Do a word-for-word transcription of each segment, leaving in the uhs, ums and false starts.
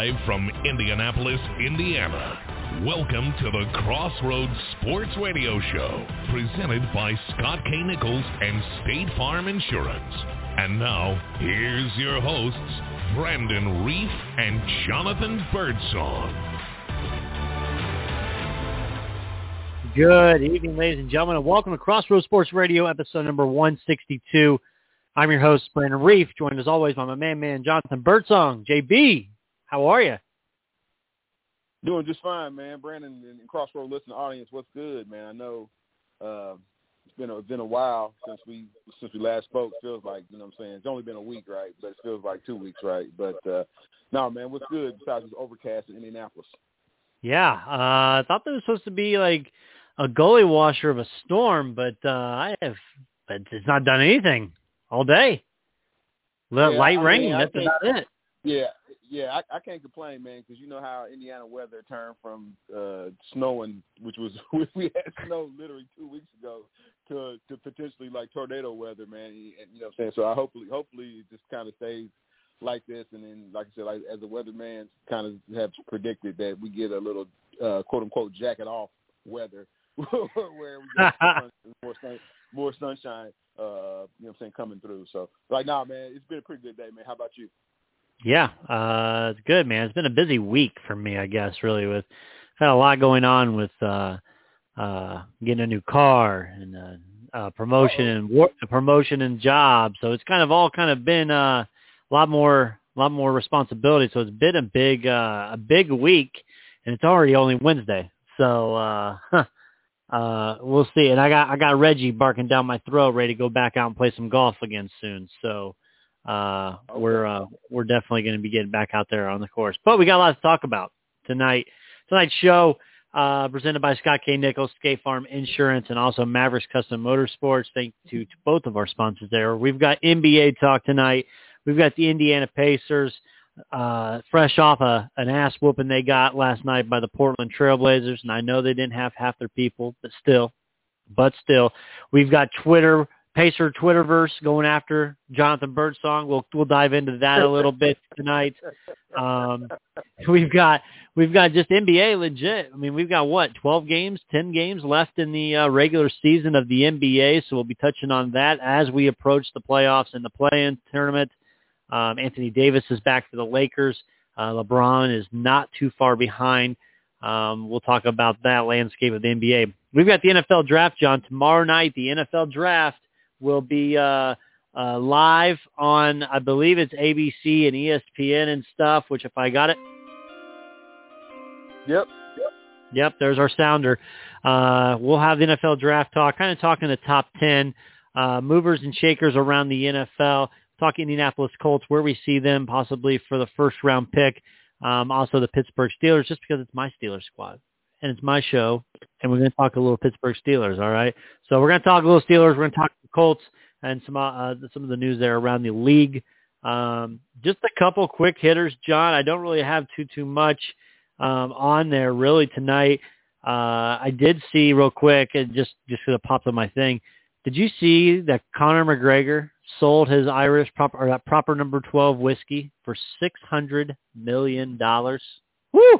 Live from Indianapolis, Indiana. Welcome to the Crossroads Sports Radio Show, presented by Scott K. Nichols and State Farm Insurance. And now, here's your hosts, Brandon Reef and Jonathan Birdsong. Good evening, ladies and gentlemen, and welcome to Crossroads Sports Radio, episode number one sixty-two. I'm your host, Brandon Reef, joined as always by my man, man, Jonathan Birdsong. J B, how are you? Doing just fine, man. Brandon and Crossroads listening audience, what's good, man? I know uh, it's been a, been a while since we since we last spoke. Feels like, you know what I'm saying? It's only been a week, right? But it feels like two weeks, right? But, uh, no, man, what's good besides it's overcast in Indianapolis? Yeah, uh, I thought there was supposed to be, like, a gully washer of a storm, but uh, I have, but it's not done anything all day. Yeah, Light I rain, mean, that's about it. Yeah, yeah, I, I can't complain, man, because you know how Indiana weather turned from uh, snowing, which was we had snow literally two weeks ago, to to potentially like tornado weather, man. And, you know what I'm saying? So I hopefully hopefully it just kind of stays like this, and then like I said, like, as the weatherman kind of have predicted, that we get a little uh, quote unquote jacket off weather. where we get more, sun, more sunshine, uh, you know what I'm saying, coming through. So, like, nah, man, it's been a pretty good day, man. How about you? Yeah, uh, it's good, man. It's been a busy week for me, I guess, really. With had a lot going on with uh, uh, getting a new car and uh, uh, promotion Uh-oh. and work, promotion and job. So it's kind of all kind of been uh, a lot more, a lot more responsibility. So it's been a big, uh, a big week, and it's already only Wednesday. So. Uh, huh. Uh, we'll see. And I got I got Reggie barking down my throat, ready to go back out and play some golf again soon. So uh, okay. we're uh, we're definitely going to be getting back out there on the course. But we got a lot to talk about tonight. Tonight's show uh, presented by Scott K. Nichols, State Farm Insurance, and also Mavericks Custom Motorsports. Thank you to both of our sponsors there. We've got N B A talk tonight. We've got the Indiana Pacers. Uh, fresh off a, an ass whooping they got last night by the Portland Trailblazers, and I know they didn't have half their people, but still, but still, we've got Twitter, Pacer Twitterverse going after Jonathan Birdsong. We'll we'll dive into that a little bit tonight. Um, we've got we've got just N B A legit. I mean, we've got what twelve games, ten games left in the uh, regular season of the N B A, so we'll be touching on that as we approach the playoffs and the play-in tournament. Um, Anthony Davis is back for the Lakers. Uh, LeBron is not too far behind. Um, we'll talk about that landscape of the N B A. We've got the N F L Draft, John. Tomorrow night, the N F L Draft will be uh, uh, live on, I believe it's A B C and E S P N and stuff, which if I got it. Yep. Yep, yep there's our sounder. Uh, we'll have the N F L Draft talk, kind of talking the top ten uh, movers and shakers around the N F L. Talk Indianapolis Colts, where we see them possibly for the first round pick. Um, also the Pittsburgh Steelers, just because it's my Steelers squad and it's my show, and we're going to talk a little Pittsburgh Steelers. All right, so we're going to talk a little Steelers. We're going to talk the Colts and some uh, some of the news there around the league. Um, just a couple quick hitters, John. I don't really have too too much um, on there really tonight. Uh, I did see real quick, and just just because it popped on my thing. Did you see that Conor McGregor sold his Irish proper or that proper number twelve whiskey for six hundred million dollars? Woo!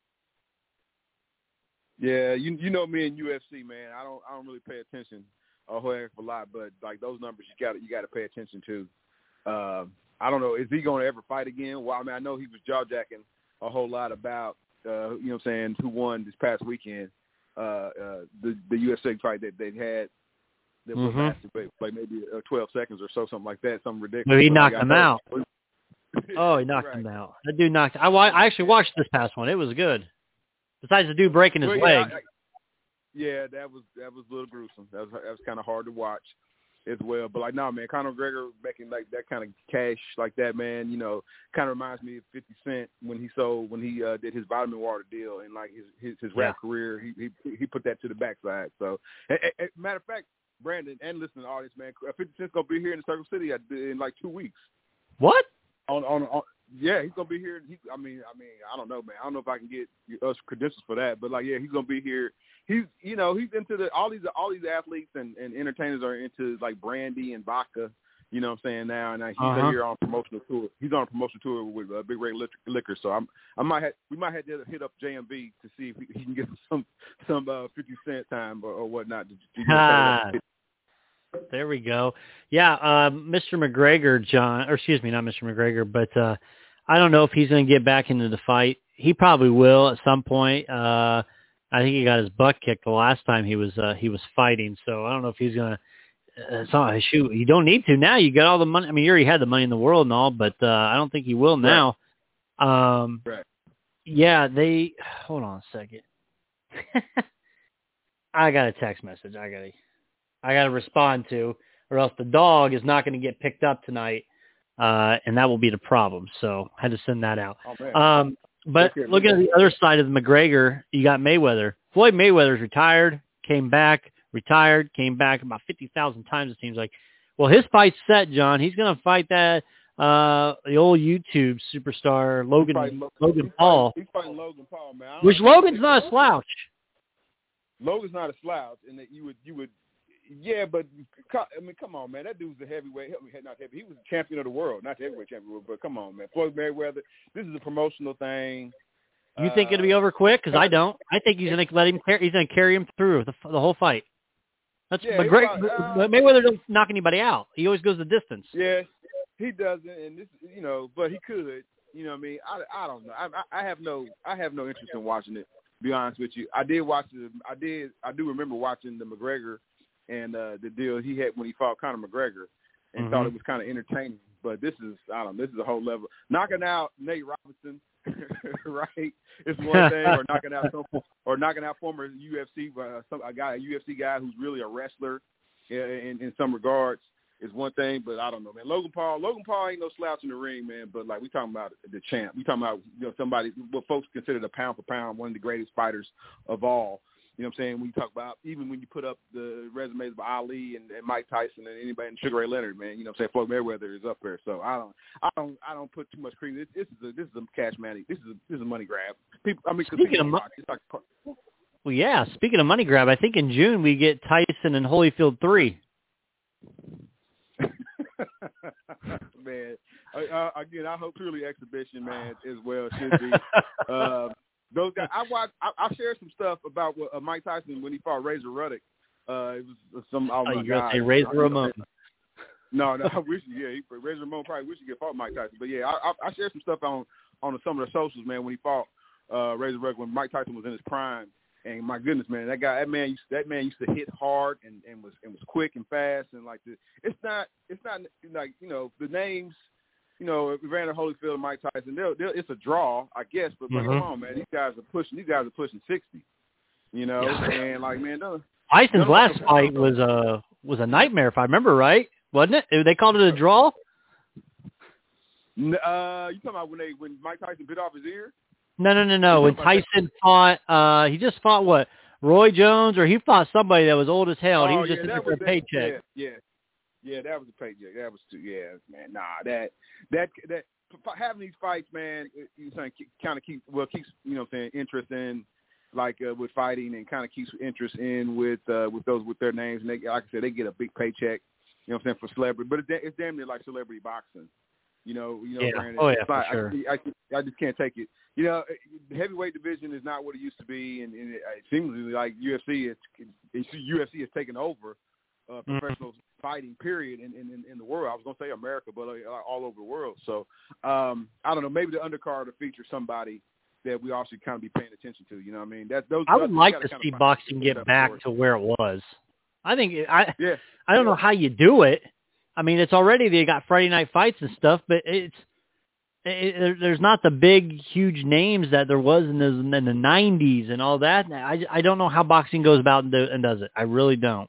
Yeah, you you know me in U F C, man. I don't I don't really pay attention a whole heck of a lot, but like those numbers, you got you got to pay attention to. Uh, I don't know, is he going to ever fight again? Well, I mean, I know he was jaw jacking a whole lot about uh, you know what I'm saying, who won this past weekend, uh, uh, the the U F C fight that they had. That was mm-hmm. lasted like maybe uh, twelve seconds or so, something like that, something ridiculous. Well, he but knocked like, him out. oh, he knocked right. him out. That dude knocked. I, I actually watched this past one. It was good. Besides the dude breaking his well, leg. Yeah, I, yeah, that was that was a little gruesome. That was that was kind of hard to watch as well. But like, no, man, Conor McGregor making like that kind of cash like that, man. You know, kind of reminds me of fifty Cent when he sold when he uh, did his vitamin water deal and like his his, his rap yeah. career. He, he he put that to the backside. So, a, a, a, matter of fact. Brandon and listening audience, man, fifty Cent's gonna be here in the Circle City in like two weeks. What? On on, on yeah, he's gonna be here. He, I mean, I mean, I don't know, man. I don't know if I can get us credentials for that, but like, yeah, he's gonna be here. He's, you know, he's into the all these all these athletes and, and entertainers are into like brandy and vodka You know what I'm saying now, and uh, he's uh-huh. here on promotional tour. He's on a promotional tour with uh, Big Red Liquor. So I'm, I might have, we might have to hit up J M B to see if he, he can get some, some uh, fifty cent time or, or whatnot. To, to ah, there we go. Yeah, uh, Mister McGregor, John, or excuse me, not Mister McGregor, but uh, I don't know if he's going to get back into the fight. He probably will at some point. Uh, I think he got his butt kicked the last time he was uh, he was fighting, so I don't know if he's going to. Uh, so, shoot, you don't need to now. You got all the money. I mean, you already had the money in the world and all, but uh, I don't think you will now. Right. Um, right. Yeah, they. Hold on a second. I got a text message. I got to. I got to respond to, or else the dog is not going to get picked up tonight, uh, and that will be the problem. So I had to send that out. Oh, um, but okay, looking at the other side of the McGregor, you got Mayweather. Floyd Mayweather's retired, came back. Retired, came back about fifty thousand times, it seems like. Well, his fight's set, John. He's going to fight that, uh, the old YouTube superstar, Logan Logan, Logan he's Paul. Fighting, he's fighting Logan Paul, man. Which Logan's not a slouch. Logan's not a slouch, and that you would, you would, yeah, but, I mean, come on, man. That dude's a heavyweight, not heavy. He was the champion of the world, not the heavyweight champion, but come on, man. Floyd Mayweather, this is a promotional thing. You think it'll be over quick? Because I don't. I think he's going to let him. Car- he's going to carry him through the, the whole fight. That's yeah, McGregor. About, uh, Mayweather doesn't knock anybody out. He always goes the distance. Yeah, he doesn't, and this, you know, but he could. You know what I mean? I, I don't know. I, I have no I have no interest in watching it. To be honest with you, I did watch it. I did. I do remember watching the McGregor and uh, the deal he had when he fought Conor McGregor, and mm-hmm. thought it was kind of entertaining. But this is I don't know. This is a whole level. Knocking out Nate Robinson. Right, it's one thing, or knocking out some, or knocking out former U F C, uh, some a guy, a U F C guy who's really a wrestler in, in, in some regards is one thing. But I don't know, man. Logan Paul, Logan Paul ain't no slouch in the ring, man. But like we talking about the champ, we talking about you know somebody what folks consider the pound for pound one of the greatest fighters of all. You know what I'm saying? When you talk about, even when you put up the resumes of Ali and, and Mike Tyson and anybody and Sugar Ray Leonard, man, you know what I'm saying? Floyd Mayweather is up there. So I don't, I don't, I don't put too much credence. This, this is a, this is a cash money. This is a, this is a money grab. People, I mean, speaking of money, like, well, yeah. Speaking of money grab, I think in June we get Tyson and Holyfield three. Man, uh, again, I hope truly exhibition, man, as well should be. uh, Those guys, I watched. I, I shared some stuff about what, uh, Mike Tyson when he fought Razor Ruddock. Uh, it was some. Oh, oh my you God. say Razor Ramon? No, no. I wish. Yeah, he, Razor Ramon probably wish he could fought Mike Tyson. But yeah, I, I, I shared some stuff on on some of the socials, man, when he fought uh, Razor Ruddock when Mike Tyson was in his prime. And my goodness, man, that guy, that man, used that man used to hit hard and, and was and was quick and fast and like the. It's not. It's not like you know the names. You know, Evander Holyfield and Mike Tyson, they're, they're, it's a draw, I guess. But mm-hmm. come on, man, these guys are pushing. These guys are pushing sixty. You know, and like, man, those, Tyson's last fight was a was a nightmare, if I remember right, wasn't it? They called it a draw. Uh, you talking about when they when Mike Tyson bit off his ear? No, no, no, no. When Tyson fought, uh, he just fought what? Roy Jones, or he fought somebody that was old as hell. Oh, and he was yeah, just in for a that, paycheck. Yeah, yeah. Yeah, that was a paycheck. That was too. Yeah, man. Nah, that that that having these fights, man. You saying kind of keep well keeps you know what I'm saying interest in like uh, with fighting and kind of keeps interest in with uh, with those with their names. And they, like I said, they get a big paycheck. You know what I'm saying for celebrity, but it's, it's damn near like celebrity boxing. You know, you know. Yeah. Granted, Oh yeah, it's not, for sure. I, I, I just can't take it. You know, the heavyweight division is not what it used to be, and, and it, it seems like U F C is U F C is taking over. Uh, professional mm-hmm. fighting period in, in, in the world. I was going to say America, but uh, all over the world. So um, I don't know. Maybe the undercard will feature somebody that we all should kind of be paying attention to. You know what I mean? That those. I would those, like to see boxing get back forward. to where it was. I think I. Yeah. I don't yeah. know how you do it. I mean, it's already they got Friday night fights and stuff, but it's it, there's not the big, huge names that there was in the, in the nineties and all that. I I don't know how boxing goes about and, do, and does it. I really don't.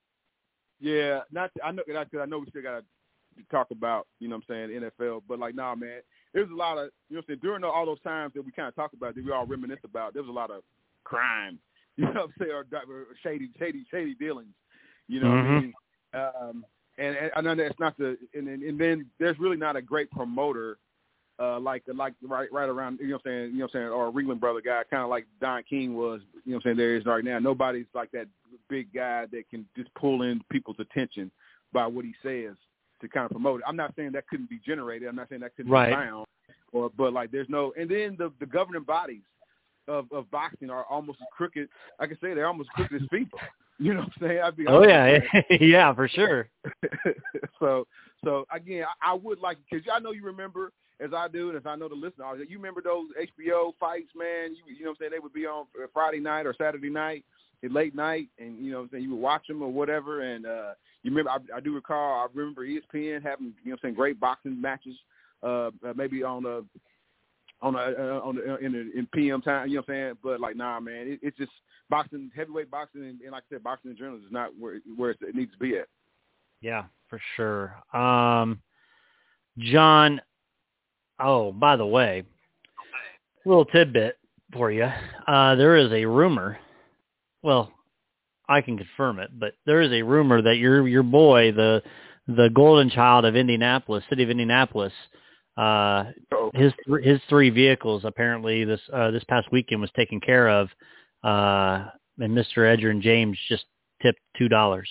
Yeah, not I know because I know we still got to talk about you know what I'm saying N F L, but like nah, man, there's a lot of you know what I'm saying during all those times that we kind of talk about that we all reminisce about. There was a lot of crime, you know what I'm saying, or, or shady, shady, shady dealings, you know mm-hmm. what I mean. Um, and, and I know that's not the and, and and then there's really not a great promoter uh, like like right right around you know what I'm saying you know what I'm saying or a Ringling brother guy kind of like Don King was you know what I'm saying there is right now. Nobody's like that big guy that can just pull in people's attention by what he says. to kind of promote it. I'm not saying that couldn't be generated. I'm not saying that couldn't right. be found, or but like there's no. And then the the governing bodies of, of boxing are almost as crooked. Like I say, they're almost crooked as people. You know what I'm saying? I'd be oh yeah, yeah, for sure. so so again, I, I would like because I know you remember. As I do, and as I know the listeners, you remember those H B O fights, man? You, you know what I'm saying? They would be on Friday night or Saturday night, late night, and, you know what I'm saying, you would watch them or whatever. And uh, you remember, I, I do recall, I remember E S P N having, you know what I'm saying, great boxing matches, uh, maybe on the, on the, uh, on the, in, the, in P M time, you know what I'm saying? But, like, nah, man, it, it's just boxing, heavyweight boxing, and, and like I said, boxing in general is not where, where it needs to be at. Yeah, for sure. Um, John, oh, by the way, a little tidbit for you. Uh, there is a rumor. Well, I can confirm it, but there is a rumor that your your boy, the the golden child of Indianapolis, city of Indianapolis, uh, his his three vehicles apparently this uh, this past weekend was taken care of, uh, and Mister Edgerrin James just tipped two dollars.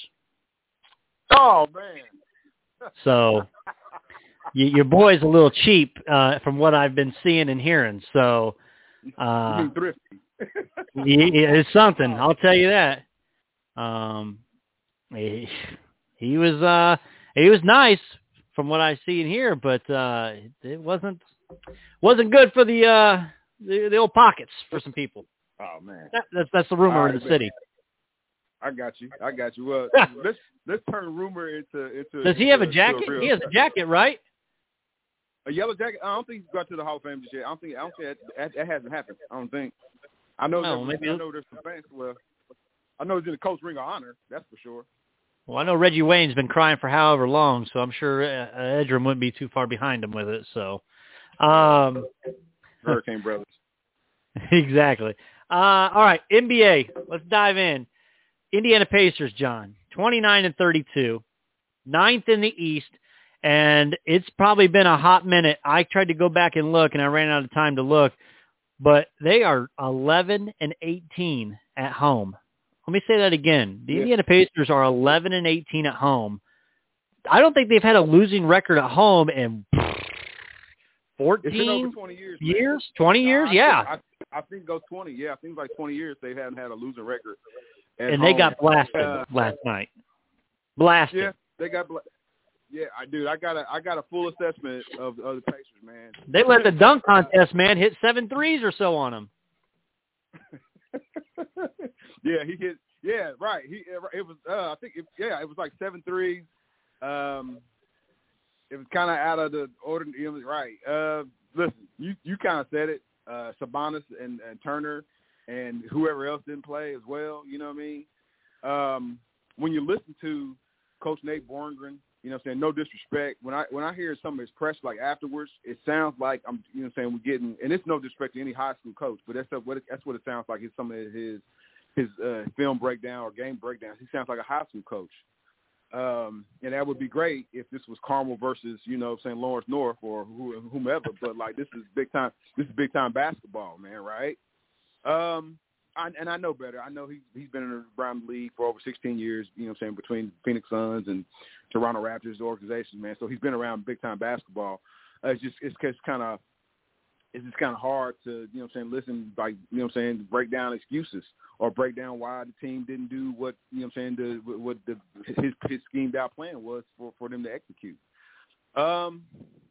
Oh man! So. Your boy's a little cheap uh, from what I've been seeing and hearing. So uh, you mean thrifty. he, it's something, I'll tell you that. Um, he, he was uh, he was nice from what I see and hear, but uh, it wasn't wasn't good for the, uh, the the old pockets for some people. Oh man, that, that's that's the rumor right, in the city. I got you. I got you. Well, let's let's turn rumor into into. Does he into, have a jacket? A he has a jacket, right? A yellow jacket? I don't think he's got to the Hall of Fame just yet. I don't think. I don't think that, that, that hasn't happened. I don't think. I know. No, maybe maybe I know there's some fans. Well, I know he's in the Coach Ring of Honor. That's for sure. Well, I know Reggie Wayne's been crying for however long, so I'm sure uh, Edgerrin wouldn't be too far behind him with it. So, um, Hurricane Brothers. Exactly. Uh, all right, N B A. Let's dive in. Indiana Pacers, John, twenty-nine and thirty-two, ninth in the East. And it's probably been a hot minute. I tried to go back and look, and I ran out of time to look. But they are eleven and eighteen at home. Let me say that again. The yeah. Indiana Pacers are eleven and eighteen at home. I don't think they've had a losing record at home in fourteen it's been over twenty years. Years? twenty years? I, yeah. I, I think it goes twenty. Yeah, I think it's like twenty years they haven't had a losing record. And home. they got blasted uh, last night. Blasted. Yeah, they got blasted. Yeah, I dude, I got a I got a full assessment of, of the Pacers, man. They let the dunk contest man hit seven threes or so on him. yeah, he hit. Yeah, right. He it was. Uh, I think it, yeah, it was like seven threes. Um, it was kind of out of the ordinary. Right. Uh, listen, you you kind of said it. Uh, Sabonis and, and Turner and whoever else didn't play as well. You know what I mean? Um, when you listen to Coach Nate Borngren. You know what I'm saying? No disrespect. When I when I hear some of his press like afterwards, it sounds like I'm you know what I'm saying we're getting and it's no disrespect to any high school coach, but that's what it, that's what it sounds like. It's some of his his uh, film breakdown or game breakdowns. He sounds like a high school coach. Um, and that would be great if this was Carmel versus, you know, Saint Lawrence North or whomever, but like this is big time this is big time basketball, man, right? Um I, and I know better. I know he's he's been in the Brown League for over sixteen years. You know what I'm saying, between Phoenix Suns and Toronto Raptors organizations, man. So he's been around big time basketball. Uh, it's just it's, it's kind of it's just kind of hard to you know what I'm saying listen like you know what I'm saying break down excuses or break down why the team didn't do what you know what I'm saying the what the his his schemed out plan was for, for them to execute. Um.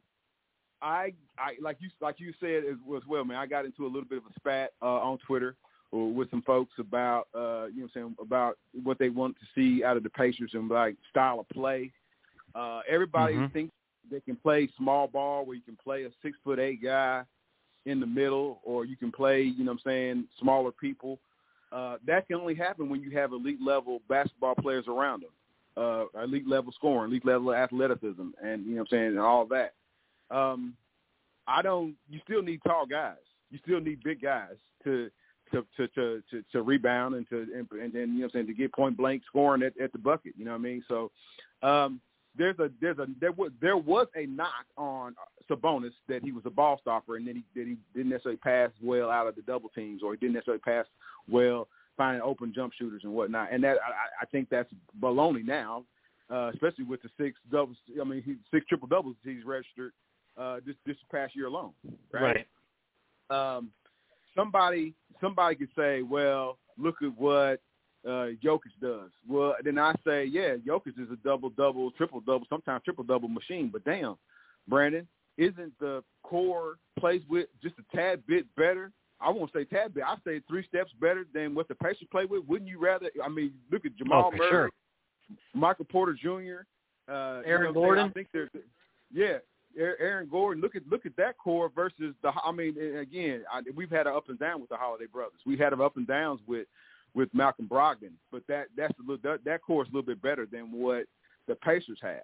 I, I like you like you said as well, man. I got into a little bit of a spat uh, on Twitter with some folks about, uh, you know what I'm saying, about what they want to see out of the Pacers and, like, style of play. Uh, everybody mm-hmm. thinks they can play small ball where you can play a six-foot-eight guy in the middle or you can play, you know what I'm saying, smaller people. Uh, that can only happen when you have elite-level basketball players around them, uh, elite-level scoring, elite-level athleticism, and, you know what I'm saying, and all of that. Um, I don't – you still need tall guys. You still need big guys to – To, to to to to rebound and to and, and then you know what I'm saying to get point blank scoring at, at the bucket, you know what I mean? So um, there's a there's a there was there was a knock on Sabonis that he was a ball stopper and then he that he didn't necessarily pass well out of the double teams or he didn't necessarily pass well finding open jump shooters and whatnot. And that I, I think that's baloney now. uh, especially with the six doubles. I mean, he, six triple doubles he's registered uh, this this past year alone. Right. right. Um, somebody somebody could say, well, look at what uh, Jokic does. Well, then I say, yeah, Jokic is a double double, triple double, sometimes triple double machine. But damn, Brandon, isn't the core plays with just a tad bit better? I won't say tad bit. I say three steps better than what the Pacers play with. Wouldn't you rather? I mean, look at Jamal oh, Murray, sure. Michael Porter Junior, uh, Aaron you know Gordon. I think there's, yeah, Aaron Gordon. Look at look at that core versus the. I mean, again, I, we've had an up and down with the Holiday brothers. We had an up and downs with with Malcolm Brogdon, but that that's a little, that, that core is a little bit better than what the Pacers have.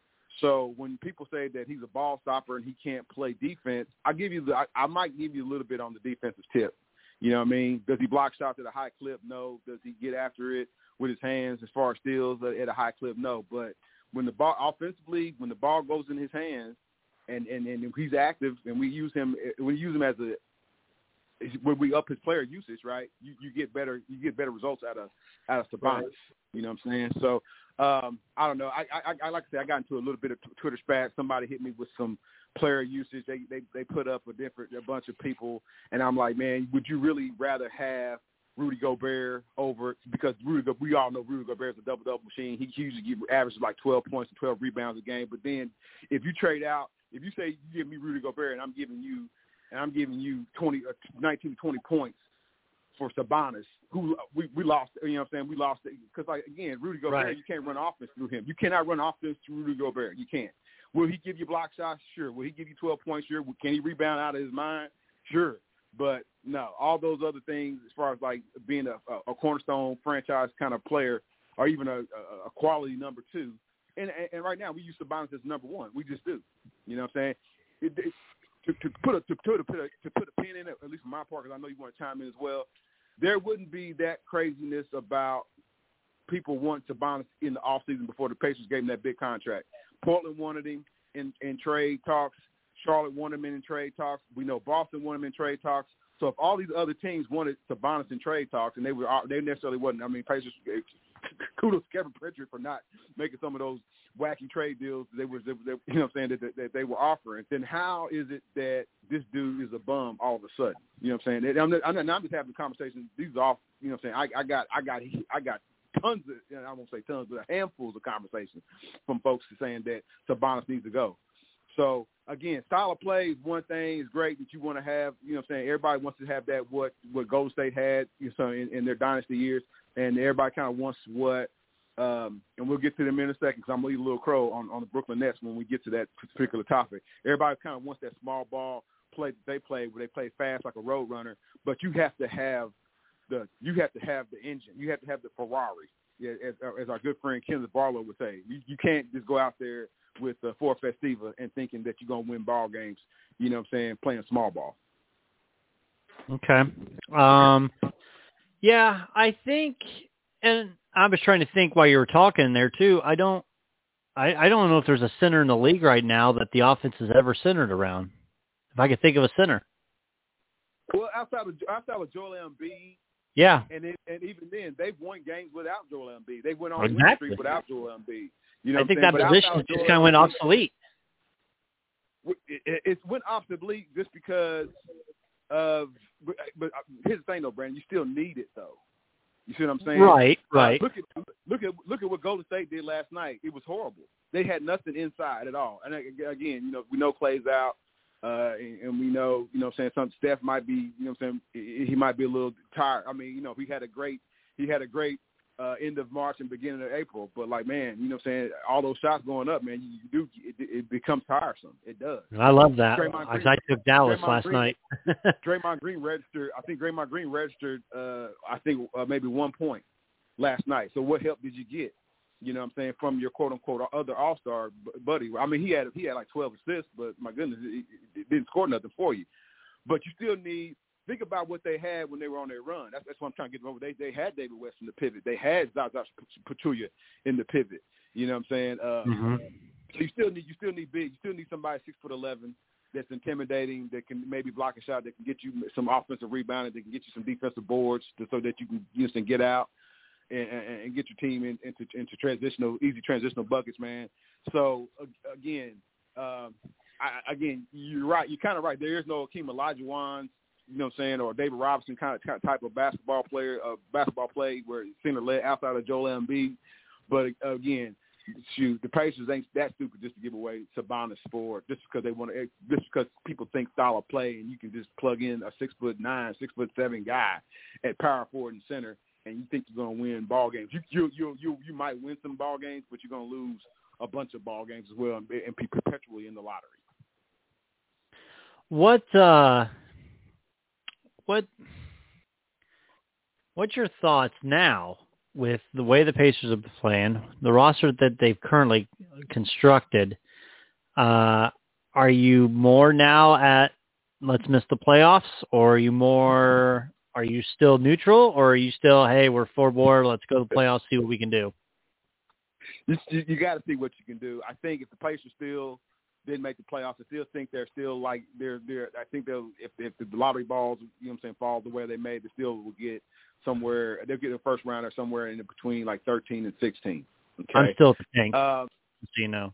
So when people say that he's a ball stopper and he can't play defense, I give you the, I, I might give you a little bit on the defensive tip. You know what I mean? Does he block shots at a high clip? No. Does he get after it with his hands as far as steals at a high clip? No. But when the ball offensively, when the ball goes in his hands and, and, and he's active and we use him, we use him as a, when we up his player usage, right? You, you get better, you get better results out of out of Sabonis. Right. You know what I'm saying? So um, I don't know. I, I, I like to say I got into a little bit of Twitter spat. Somebody hit me with some player usage. They they they put up a different a bunch of people, and I'm like, man, would you really rather have Rudy Gobert over, because Rudy, we all know Rudy Gobert is a double double machine. He usually give averages like twelve points and twelve rebounds a game. But then if you trade out, if you say you give me Rudy Gobert and I'm giving you and I'm giving you twenty, nineteen, twenty points for Sabonis, who we, we lost, you know what I'm saying? We lost it because, like, again, Rudy Gobert, right. You can't run offense through him. You cannot run offense through Rudy Gobert. You can't. Will he give you block shots? Sure. Will he give you twelve points? Sure. Can he rebound out of his mind? Sure. But, no, all those other things as far as, like, being a, a cornerstone franchise kind of player or even a, a quality number two. And, and right now we use Sabonis as number one. We just do. You know what I'm saying? It, it, To, to put a to, to put a to put a pin in it, at least from my part, because I know you want to chime in as well. There wouldn't be that craziness about people wanting Sabonis in the offseason before the Pacers gave him that big contract. Portland wanted him in, in trade talks. Charlotte wanted him in trade talks. We know Boston wanted him in trade talks. So if all these other teams wanted Sabonis in trade talks, and they were they necessarily wasn't. I mean, Pacers. Kudos to Kevin Pritchard for not making some of those wacky trade deals they were, they, they, you know what I'm saying, that, that, that they were offering. Then how is it that this dude is a bum all of a sudden? You know what I'm saying? I'm, not, I'm, not, I'm just having a conversation. These are off, you know what I'm saying? I, I got, I got, I got tons of, you know, I won't say tons, but handfuls of conversations from folks saying that Sabonis needs to go. So again, style of play is one thing. It's great that you want to have, you know what I'm saying? Everybody wants to have that what what Golden State had, you know, in, in their dynasty years, and everybody kind of wants what. Um, and we'll get to them in a second because I'm going to leave a little crow on, on the Brooklyn Nets when we get to that particular topic. Everybody kind of wants that small ball play that they play where they play fast like a road runner, but you have to have the you have to have the engine. You have to have the Ferrari, yeah, as, as our good friend Kenneth Barlow would say. You, you can't just go out there with the Ford Festiva and thinking that you're going to win ball games, you know what I'm saying, playing small ball. Okay. Um, yeah, I think – and I was trying to think while you were talking there too. I don't, I, I don't know if there's a center in the league right now that the offense is ever centered around. If I could think of a center. Well, outside of outside of Joel Embiid, yeah, and it, and even then they've won games without Joel Embiid. They went on exactly. win streak without Joel Embiid. You know, I think that position just kind of went obsolete. It, it, it went obsolete just because of. But, but here's the thing, though, Brandon. You still need it, though. You see what I'm saying? Right, right. Uh, look at look at look at what Golden State did last night. It was horrible. They had nothing inside at all. And again, you know, we know Clay's out, uh, and, and we know, you know, what I'm saying some Steph might be, you know, what I'm saying he might be a little tired. I mean, you know, he had a great he had a great uh, end of March and beginning of April. But like, man, you know, what I'm saying all those shots going up, man, you, you do it, it becomes tiresome. It does. I love that. Green, I took Dallas Draymond last Green, night. Draymond Green registered. I think Draymond Green registered. Uh, I think uh, maybe one point last night. So what help did you get? You know what I'm saying, from your quote unquote other all-star buddy. I mean, he had he had like twelve assists, but my goodness, it, it didn't score nothing for you. But you still need think about what they had when they were on their run. That's, that's what I'm trying to get over. They they had David West in the pivot. They had Zaza Pachulia in the pivot. You know what I'm saying? Uh, mm-hmm. So you still need you still need big. You still need somebody six foot eleven that's intimidating, that can maybe block a shot, that can get you some offensive rebounding, that can get you some defensive boards, to, so that you can use and get out. and, and, and get your team in, into into transitional, easy transitional buckets, man. So uh, again, um, I, again, you're right. You're kind of right. There is no Akeem Olajuwon, you know what I'm saying, or David Robinson kind of, kind of type of basketball player, uh, basketball play where center led outside of Joel Embiid. But uh, again, shoot, the Pacers ain't that stupid just to give away Sabonis for just because they want to, just because people think style of play and you can just plug in a six foot nine, six foot seven guy at power forward and center, and you think you're going to win ball games. You you you you you might win some ball games, but you're going to lose a bunch of ball games as well and, and be perpetually in the lottery. What uh, what what's your thoughts now with the way the Pacers are playing, the roster that they've currently constructed? Uh, are you more now at let's miss the playoffs, or are you more, are you still neutral, or are you still, hey, we're four board, let's go to the playoffs, see what we can do? You, you, you got to see what you can do. I think if the Pacers still didn't make the playoffs, I still think they're still like they're they're. I think they'll if if the lottery balls, you know what I'm saying, fall the way they made, they still will get somewhere. They'll get a first rounder somewhere in between like thirteen and sixteen. Okay? I'm still thinking. Um, so you know.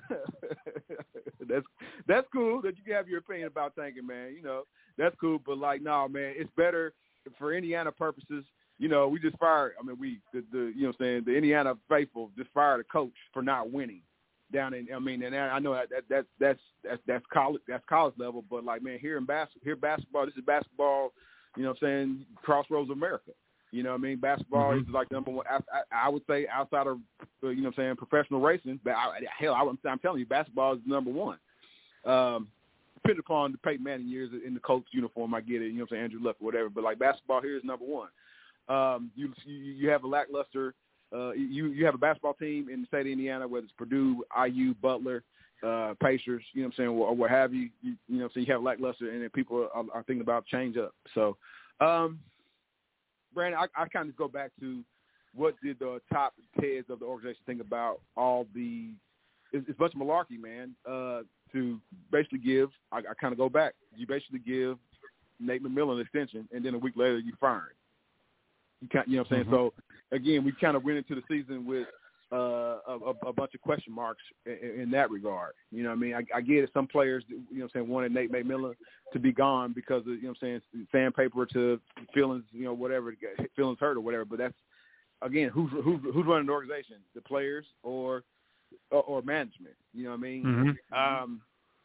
that's that's cool that you can have your opinion about tanking, man. You know, that's cool. But like, no, man, it's better for Indiana purposes. You know, we just fired. I mean, we the, the you know what I'm saying, the Indiana faithful just fired a coach for not winning down in. I mean, and I know that, that that's that's that's that's college that's college level. But like, man, here in basketball, here basketball, this is basketball. You know what I'm saying? Crossroads of America. You know what I mean? Basketball mm-hmm. is like number one. I, I, I would say outside of, uh, you know what I'm saying, professional racing, but I, hell, I, I'm telling you, basketball is number one. Um, depending upon the Peyton Manning years in the coach uniform, I get it, you know what I'm saying, Andrew Luck or whatever. But, like, basketball here is number one. Um, you, you you have a lackluster uh, – you, you have a basketball team in the state of Indiana, whether it's Purdue, I U, Butler, uh, Pacers, you know what I'm saying, or, or what have you. You, you know, so you have lackluster, and then people are, are thinking about change up. So, um, Brandon, I, I kind of go back to what did the top heads of the organization think about all the it's, – it's a bunch of malarkey, man, uh, to basically give – I, I kind of go back. You basically give Nate McMillan an extension, and then a week later you fire him. You, kind, you know what I'm saying? Mm-hmm. So, again, we kind of went into the season with uh, a, a bunch of question marks in, in that regard. You know what I mean? I, I get it. Some players, you know what I'm saying, wanted Nate McMillan to be gone because of, you know what I'm saying, sandpaper to feelings, you know, whatever, feelings hurt or whatever. But that's, again, who's who's, who's running the organization? The players or or, or management? You know what I mean? Mm-hmm. Um,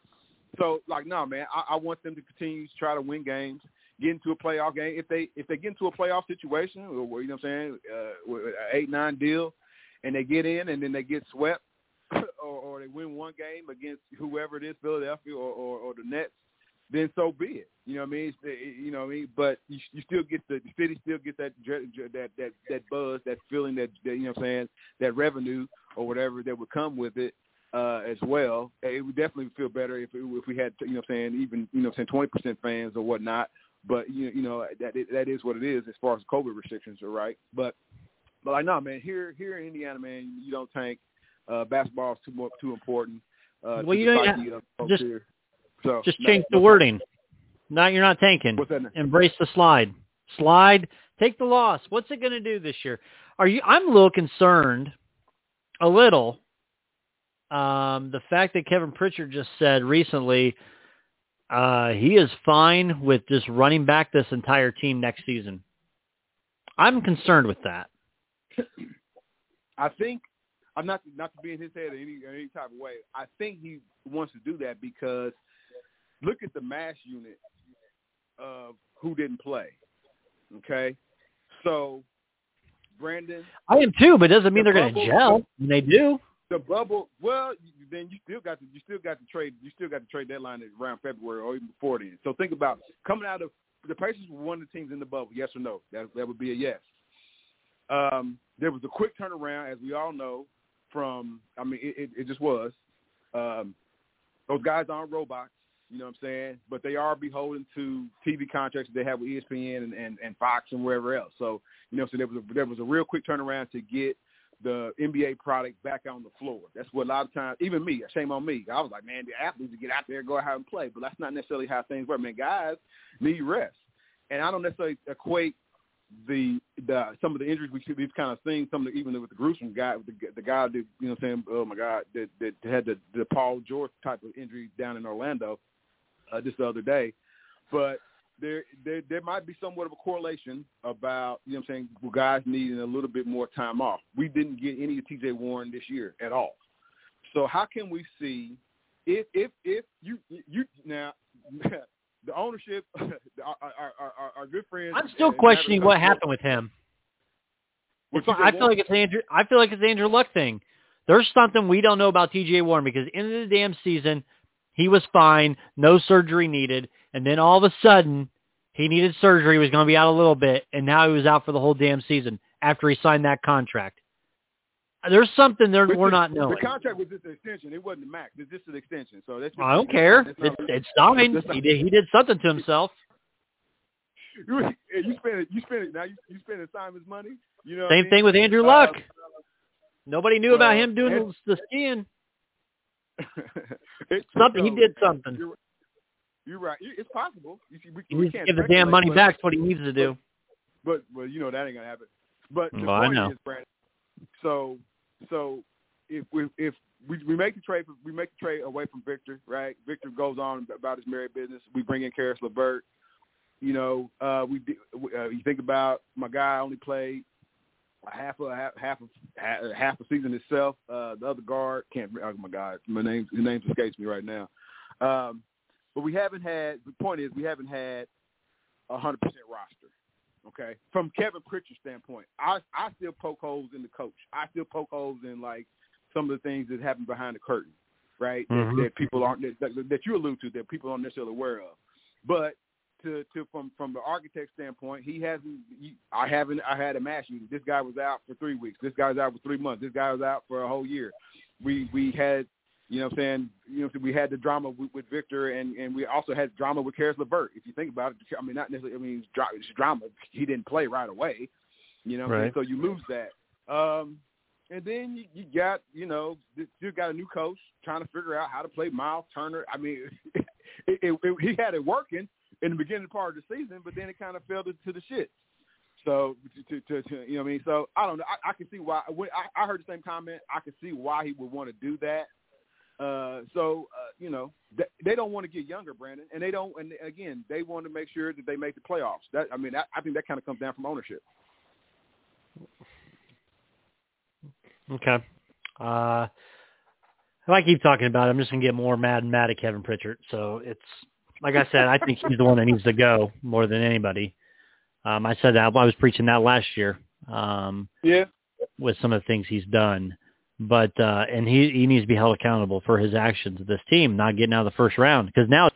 so, like, no, man, I, I want them to continue to try to win games, get into a playoff game. If they if they get into a playoff situation, or, you know what I'm saying, uh, with an eight nine deal, and they get in and then they get swept, or, or they win one game against whoever it is, Philadelphia or, or, or the Nets, then so be it. You know what I mean? It's, you know what I mean? But you, you still get the, the city still get that that that that buzz, that feeling, that, that you know what I'm saying, that revenue or whatever that would come with it uh, as well. It would definitely feel better if it, if we had, you know what I'm saying, even, you know what I'm saying, twenty percent fans or whatnot. But you you know that that is what it is as far as COVID restrictions are, right? But but like no, man, here here in Indiana, man, you don't tank. Uh, basketball is too more, too important. Uh, well, to you don't have, just here. So, just no, change the no, wording. Not you're not tanking. What's that now? Embrace the slide. Slide. Take the loss. What's it going to do this year? Are you? I'm a little concerned. A little. Um, the fact that Kevin Pritchard just said recently uh, he is fine with just running back this entire team next season. I'm concerned with that. I think I'm not not to be in his head in any, in any type of way. I think he wants to do that because look at the mass unit of who didn't play. Okay, so Brandon, I am too, but it doesn't mean the they're going to gel. And they do. The bubble. Well, then you still got to you still got to trade you still got to trade deadline around February or even before then. So think about coming out of the Pacers were one of the teams in the bubble. Yes or no? That that would be a yes. Um, there was a quick turnaround, as we all know. From I mean, it, it, it just was. Um, those guys aren't robots, you know what I'm saying? But they are beholden to T V contracts that they have with E S P N and, and, and Fox and wherever else. So you know, so there was a, there was a real quick turnaround to get the N B A product back on the floor. That's what a lot of times, even me, shame on me. I was like, man, the athletes to get out there, go out and play. But that's not necessarily how things work. Man, guys need rest. And I don't necessarily equate the the some of the injuries we see, we've kind of seen, some of the, even with the gruesome guy, the, the guy that, you know what I'm saying, oh my God, that, that had the, the Paul George type of injury down in Orlando uh, just the other day. But there, there there might be somewhat of a correlation about, you know what I'm saying, with guys needing a little bit more time off. We didn't get any of T J Warren this year at all. So how can we see if if if you you now the ownership, our, our, our, our good friends. I'm still questioning what happened with him. It's, I feel like it's Andrew. I feel like it's the Andrew Luck thing. There's something we don't know about T J Warren because in the damn season, he was fine, no surgery needed, and then all of a sudden, he needed surgery, he was going to be out a little bit, and now he was out for the whole damn season after he signed that contract. There's something there we're the, not knowing. The contract was just an extension. It wasn't the max. It's just an extension. So that's. I don't care. It's, it's, it's signed. He did. He did something to himself. You, you spend it. You spend it now. You, you spend Simon's money. You know. Same I mean? thing with Andrew Luck. Uh, Nobody knew uh, about him doing and, the skiing. something. He did something. You're, you're right. It's possible. You see, we, he we needs can't to give the damn money but, back. That's what he needs to do. But, but well, you know that ain't gonna happen. But the well, point I know. is, Brandon. So, so if we if we, we make the trade, we make the trade away from Victor, right? Victor goes on about his married business. We bring in Karis LeVert. You know, uh, we uh, you think about my guy only played half a half half a, half a season itself. Uh, the other guard can't. Oh my God, my name his name escapes me right now. Um, but we haven't had. The point is, we haven't had a hundred percent roster. Okay, from Kevin Pritchard's standpoint, I I still poke holes in the coach. I still poke holes in like some of the things that happen behind the curtain, right? Mm-hmm. That, that people aren't that, that you allude to that people aren't necessarily aware of. But to to from from the architect standpoint, he hasn't. He, I haven't. I had a mass shooting. This guy was out for three weeks. This guy was out for three months. This guy was out for a whole year. We we had. You know what I'm saying? You know, we had the drama with, with Victor, and, and we also had drama with Karis LeVert. If you think about it, I mean, not necessarily, I mean, it's drama. He didn't play right away, you know, right. So you lose that. Um, and then you, you got, you know, you got a new coach trying to figure out how to play Miles Turner. I mean, it, it, it, he had it working in the beginning part of the season, but then it kind of fell to, to the shit. So, to, to, to, you know what I mean? So, I don't know. I, I can see why. When I, I heard the same comment. I can see why he would want to do that. Uh, so, uh, you know, th- they don't want to get younger, Brandon, and they don't, and again, they want to make sure that they make the playoffs. That, I mean, that, I think that kind of comes down from ownership. Okay. Uh, if I keep talking about it, I'm just going to get more mad and mad at Kevin Pritchard. So it's, like I said, I think he's the one that needs to go more than anybody. Um, I said that, I was preaching that last year. Um, yeah. With some of the things he's done. But, uh, and he, he needs to be held accountable for his actions of this team, not getting out of the first round. Because now,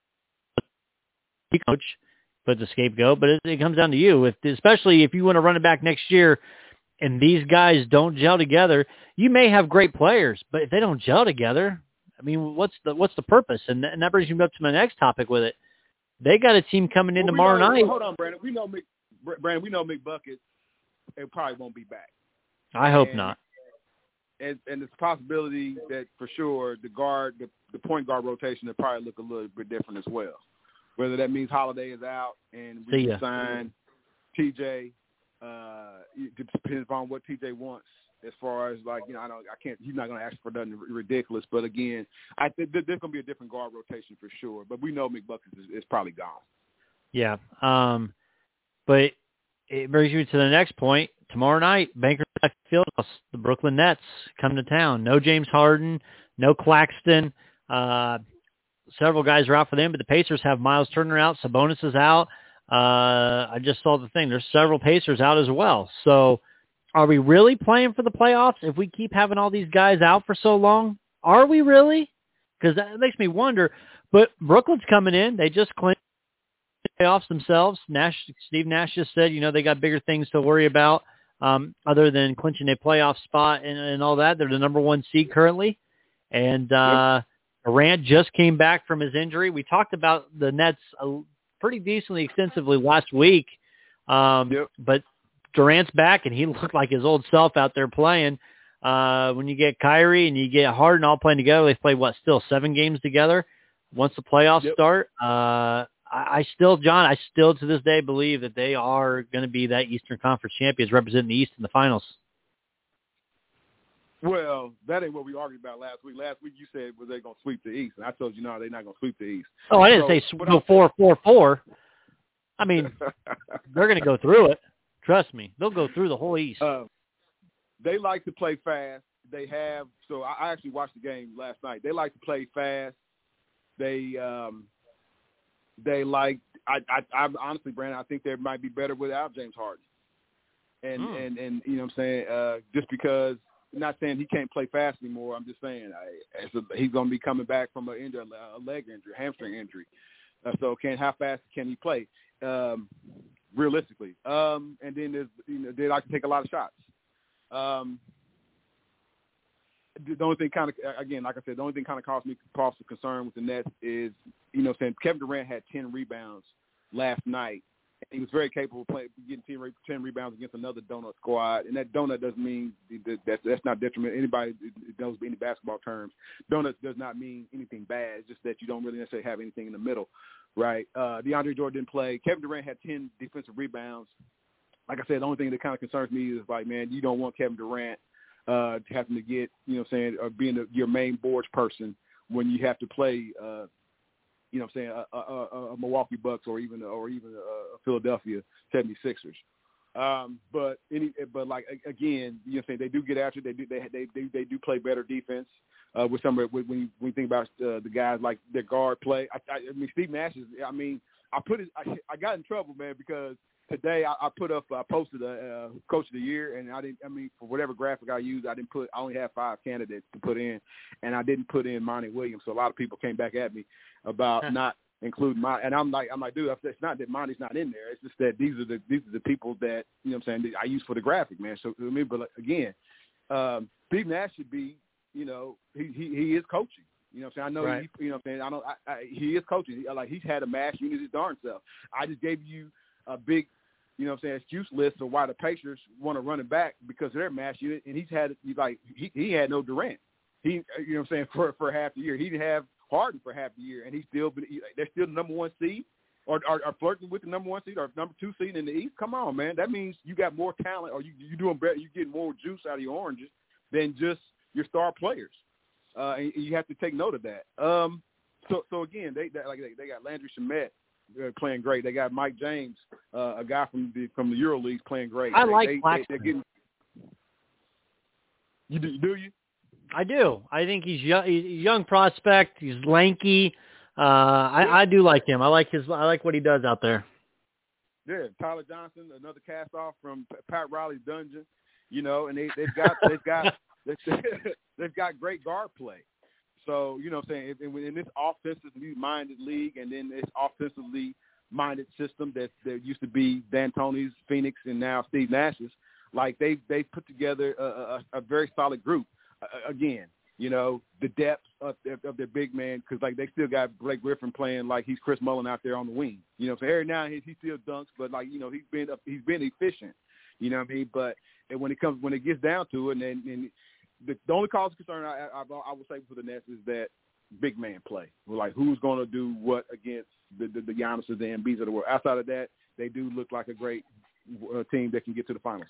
coach put the scapegoat, but it, it comes down to you. If, especially if you want to run it back next year and these guys don't gel together, you may have great players, but if they don't gel together, I mean, what's the what's the purpose? And, and that brings me up to my next topic with it. They got a team coming in well, tomorrow know, night. Hold on, Brandon. We know Mick, Brandon, we know McBucket, it probably won't be back. I hope and, not. And, and it's a possibility that for sure the guard, the, the point guard rotation will probably look a little bit different as well. Whether that means Holiday is out and we sign T J, uh, it depends upon what T J wants as far as like, you know, I don't, I can't, he's not going to ask for nothing ridiculous. But again, I think there's going to be a different guard rotation for sure. But we know McBucket is, is probably gone. Yeah. Um, but it brings you to the next point. Tomorrow night, Bankers Fieldhouse, the Brooklyn Nets come to town. No James Harden, no Claxton. Uh, several guys are out for them, but the Pacers have Miles Turner out. Sabonis is out. Uh, I just saw the thing. There's several Pacers out as well. So are we really playing for the playoffs if we keep having all these guys out for so long? Are we really? Because that makes me wonder. But Brooklyn's coming in. They just clinched playoffs themselves. Nash, Steve Nash just said, you know, they got bigger things to worry about. Um, other than clinching a playoff spot and, and all that. They're the number one seed currently. And uh, yep. Durant just came back from his injury. We talked about the Nets uh, pretty decently extensively last week. Um, yep. But Durant's back, and he looked like his old self out there playing. Uh, when you get Kyrie and you get Harden all playing together, they've played, what, still seven games together once the playoffs yep. start. Uh, I, I still, John, I still to this day believe that they are going to be that Eastern Conference champions representing the East in the finals. Well, that ain't what we argued about last week. Last week you said was they going to sweep the East, and I told you no, they're not going to sweep the East. Oh, I didn't so, say go four, four, four. I mean, they're going to go through it. Trust me, they'll go through the whole East. Uh, they like to play fast. They have so I, I actually watched the game last night. They like to play fast. They um, they like I, I I honestly, Brandon, I think they might be better without James Harden. And mm. and and you know what I'm saying, uh, just because. Not saying he can't play fast anymore. I'm just saying I, a, he's going to be coming back from an injury, a leg injury, a hamstring injury. Uh, so, can how fast can he play um, realistically? Um, and then there's, you know, they like to take a lot of shots. Um, the only thing kind of, again, like I said, the only thing kind of caused me cause for concern with the Nets is, you know, saying Kevin Durant had ten rebounds last night. He was very capable of playing, getting ten rebounds against another donut squad, and that donut doesn't mean that that's, that's not detriment. Anybody that knows any basketball terms, donuts does not mean anything bad. It's just that you don't really necessarily have anything in the middle, right? Uh, DeAndre Jordan didn't play. Kevin Durant had ten defensive rebounds. Like I said, the only thing that kind of concerns me is like, man, you don't want Kevin Durant uh, having to get, you know, what I'm saying, or being a, your main boards person when you have to play. Uh, You know what I'm saying, a, a, a Milwaukee Bucks or even or even a Philadelphia seventy-sixers. Um, but any, but like again, you know, what I'm saying, they do get after it. They do they they they, they do play better defense uh, with some of when you, when you think about uh, the guys like their guard play. I, I, I mean, Steve Nash is. I mean, I put it. I, I got in trouble, man, because today I, I put up. I posted a uh, Coach of the Year, and I didn't. I mean, for whatever graphic I used, I didn't put. I only had five candidates to put in, and I didn't put in Monty Williams. So a lot of people came back at me about not including my. And I'm like, I'm like, dude, it's not that Monty's not in there. It's just that these are the these are the people that, you know what I'm saying, I use for the graphic, man. So I mean, but again, um, Steve Nash should be. You know, he he, he is coaching. You know what I'm saying? I know, right. he, you know what I'm saying? I don't, I, I, he is coaching. He, like, he's had a mass unit his darn self. I just gave you a big, you know what I'm saying, excuse list of why the Pacers want to run it back because of their mass unit, and he's had, like, he, he had no Durant. He, you know what I'm saying, for, for half the year. He didn't have Harden for half the year, and he's still, been, he, they're still the number one seed or are, are flirting with the number one seed or number two seed in the East. Come on, man. That means you got more talent or you, you're doing better. You're getting more juice out of your oranges than just your star players. Uh, and you have to take note of that. Um, so, so again, they, they like they, they got Landry Shamet uh, playing great. They got Mike James, uh, a guy from the from the EuroLeague, playing great. I they, like they, Claxton. They, getting, you do, do you? I do. I think he's young, he's a young prospect. He's lanky. Uh, I, I do like him. I like his. I like what he does out there. Yeah, Tyler Johnson, another cast off from Pat Riley's dungeon. You know, and they they've got they've got. They've got great guard play. So, you know what I'm saying, in, in this offensively-minded league and then this offensively-minded system that there used to be D'Antoni's, Phoenix, and now Steve Nash's, like they they put together a, a, a very solid group. Uh, again, you know, the depth of, of their big man, because, like, they still got Blake Griffin playing like he's Chris Mullin out there on the wing. You know, so every now and then he still dunks, but, like, you know, he's been he's been efficient. You know what I mean? But and when it comes when it gets down to it, and, and, and The, the only cause of concern I, I, I would say for the Nets is that big man play. Like, who's going to do what against the, the, the Giannis's, the Embiids of the world. Outside of that, they do look like a great uh, team that can get to the finals.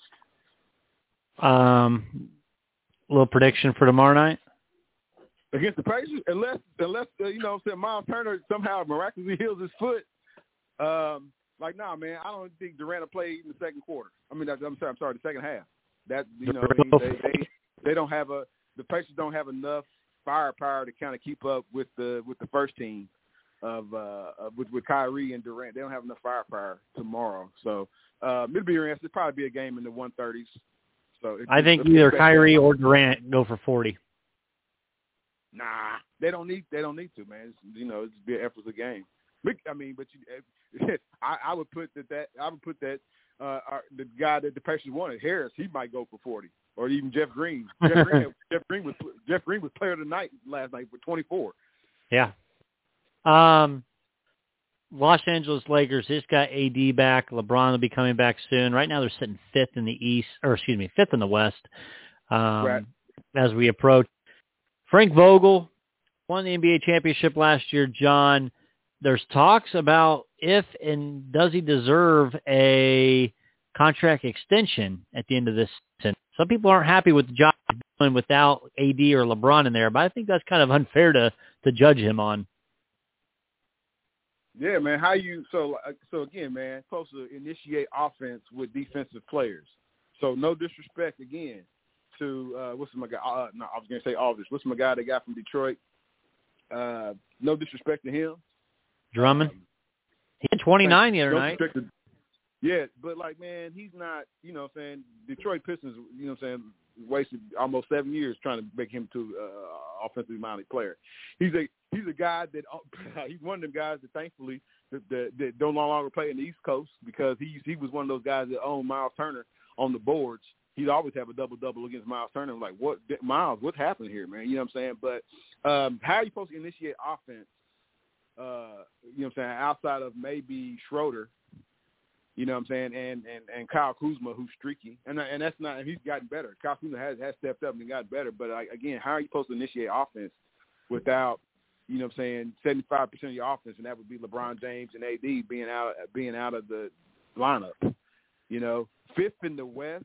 Um, little prediction for tomorrow night? Against the Pacers, unless, unless uh, you know, Miles Turner somehow miraculously heals his foot. Um, like, nah, man, I don't think Durant will play in the second quarter. I mean, I'm sorry, I'm sorry, the second half. That, you know, they, they, they They don't have a the Pacers don't have enough firepower to kind of keep up with the with the first team of uh with, with Kyrie and Durant. They don't have enough firepower tomorrow. So uh it'll be interesting. It'll probably be a game in the one thirties. So I think either Kyrie or Durant go for forty. Nah, they don't need they don't need to, man. It's, you know, it's be an effortless game. I mean, but you, I, I would put that, that I would put that uh our, the guy that the Pacers wanted, Harris, he might go for forty. Or even Jeff Green. Jeff Green, Jeff Green was Jeff Green was player of the night last night for twenty-four. Yeah. Um, Los Angeles Lakers just got A D back. LeBron will be coming back soon. Right now they're sitting fifth in the East, or excuse me, fifth in the West. Um, right. As we approach, Frank Vogel won the N B A championship last year. John, there's talks about if and does he deserve a contract extension at the end of this season. Some people aren't happy with the job he's doing without A D or LeBron in there, but I think that's kind of unfair to, to judge him on. Yeah, man. How you so so again, man? Supposed to initiate offense with defensive players. So no disrespect again to uh, what's my guy? Uh, no, I was gonna say Aldridge. What's my guy they got from Detroit? Uh, no disrespect to him. Drummond. Um, he had twenty-nine the other no night. To, yeah, but like, man, he's not. You know, what I'm saying Detroit Pistons. You know, what I'm saying wasted almost seven years trying to make him to uh, offensively minded player. He's a he's a guy that uh, he's one of them guys that thankfully that, that, that don't no longer play in the East Coast because he he was one of those guys that owned Miles Turner on the boards. He'd always have a double-double against Miles Turner. I'm like, what, Miles, what's happening here, man? You know what I'm saying? But um, how are you supposed to initiate offense, uh, you know what I'm saying, outside of maybe Schroeder, you know what I'm saying, and, and, and Kyle Kuzma, who's streaky. And and that's not – and he's gotten better. Kyle Kuzma has, has stepped up and gotten better. But, like, again, how are you supposed to initiate offense without, you know what I'm saying, seventy-five percent of your offense, and that would be LeBron James and A D being out, being out of the lineup, you know? Fifth in the West.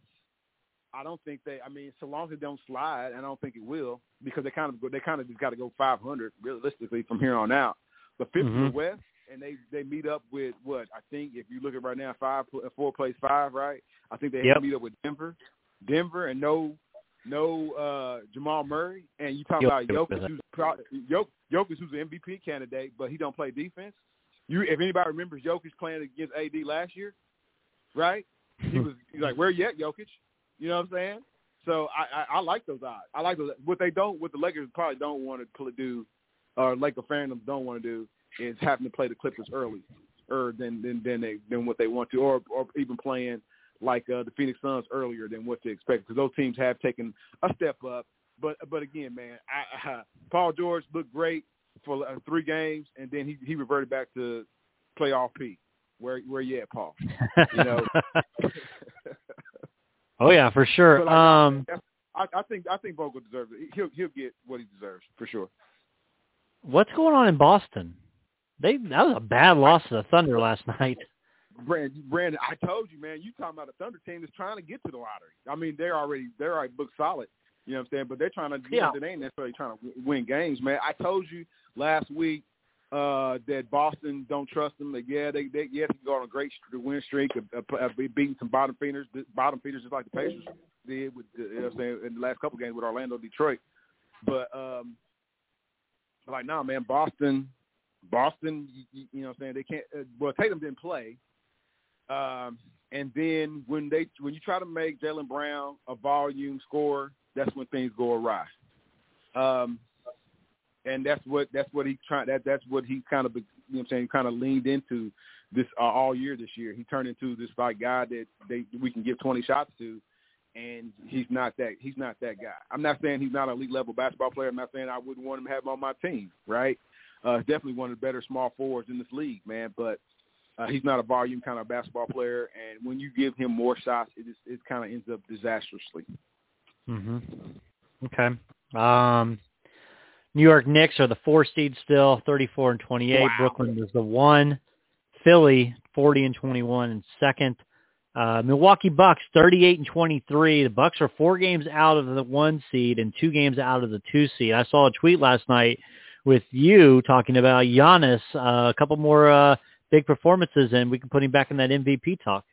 I don't think they. I mean, so long as it don't slide, I don't think it will because they kind of go. They kind of just got to go five hundred realistically from here on out. But fifth mm-hmm. in the West, and they, they meet up with what I think if you look at right now, five four plays five, right? I think they yep. have to meet up with Denver, Denver, and no no uh, Jamal Murray, and you talk about Jokic, who's probably, Jokic, who's an M V P candidate, but he don't play defense. You, if anybody remembers Jokic playing against A D last year, right? He was he's like, where you at, Jokic? You know what I'm saying? So I, I, I like those odds. I like those. What they don't, what the Lakers probably don't want to do, or Laker fans don't want to do, is having to play the Clippers early, or than than than, they, than what they want to, or or even playing like uh, the Phoenix Suns earlier than what they expect, because those teams have taken a step up. But but again, man, I, I, Paul George looked great for uh, three games, and then he he reverted back to playoff P. Where where you at, Paul? You know. Oh yeah, for sure. Like, um, I, I think I think Vogel deserves it. He'll he'll get what he deserves for sure. What's going on in Boston? They that was a bad loss to the Thunder last night. Brandon, Brandon, I told you, man. You talking about a Thunder team that's trying to get to the lottery. I mean, they're already they're already booked solid. You know what I'm saying? But they're trying to. You yeah. know, they ain't necessarily trying to win games, man. I told you last week uh, that Boston don't trust them. That yeah, they they yeah they can go on a great win streak, of, of, of beating some bottom feeders, bottom feeders just like the Pacers did with the, you know what I'm saying, in the last couple games with Orlando, Detroit. But um, like now, nah, man, Boston, Boston, you, you know what I'm saying, they can't. Uh, well, Tatum didn't play, um, and then when they when you try to make Jaylen Brown a volume scorer, that's when things go awry. Um, And that's what that's what he trying that that's what he kind of, you know what I'm saying, kind of leaned into this uh, all year this year. He turned into this like guy that they we can give twenty shots to, and he's not that he's not that guy. I'm not saying he's not an elite level basketball player. I'm not saying I wouldn't want him to have him on my team, right? Uh, definitely one of the better small forwards in this league, man. But uh, he's not a volume kind of basketball player, and when you give him more shots, it just, it kind of ends up disastrously. Mm-hmm. Okay. Um. New York Knicks are the four seed still, thirty-four and twenty-eight. Wow. Brooklyn is the one. Philly, forty and twenty-one, and second. Uh, Milwaukee Bucks, thirty-eight and twenty-three. The Bucks are four games out of the one seed and two games out of the two seed. I saw a tweet last night with you talking about Giannis, uh, a couple more uh, big performances, and we can put him back in that M V P talk.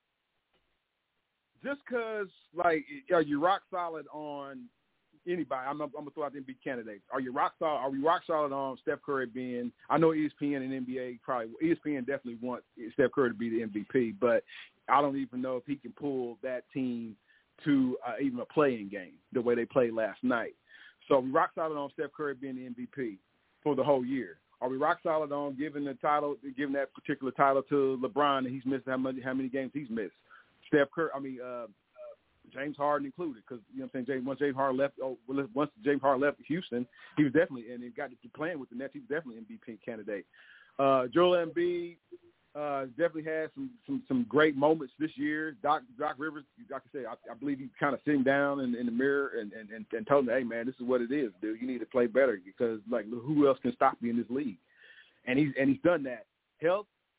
Just because, like, are you rock solid on anybody? I'm, I'm going to throw out the M V P candidates. Are you rock solid? Are we rock solid on Steph Curry being? I know E S P N and N B A probably. E S P N definitely want Steph Curry to be the M V P, but I don't even know if he can pull that team to uh, even a play-in game the way they played last night. So are we rock solid on Steph Curry being the M V P for the whole year? Are we rock solid on giving the title, giving that particular title to LeBron, and he's missed how many how many games he's missed? Steph Curry. I mean. Uh, James Harden included, because you know what I'm saying. James, once James Harden left, oh, once James Harden left Houston, he was definitely, and he got to playing with the Nets. He was definitely an M V P candidate. Uh, Joel Embiid uh, definitely had some, some some great moments this year. Doc Doc Rivers, like I said, I, I believe he's kind of sitting down in, in the mirror and, and, and, and told him, "Hey man, this is what it is, dude. You need to play better because like who else can stop you in this league?" And he's and he's done that. Health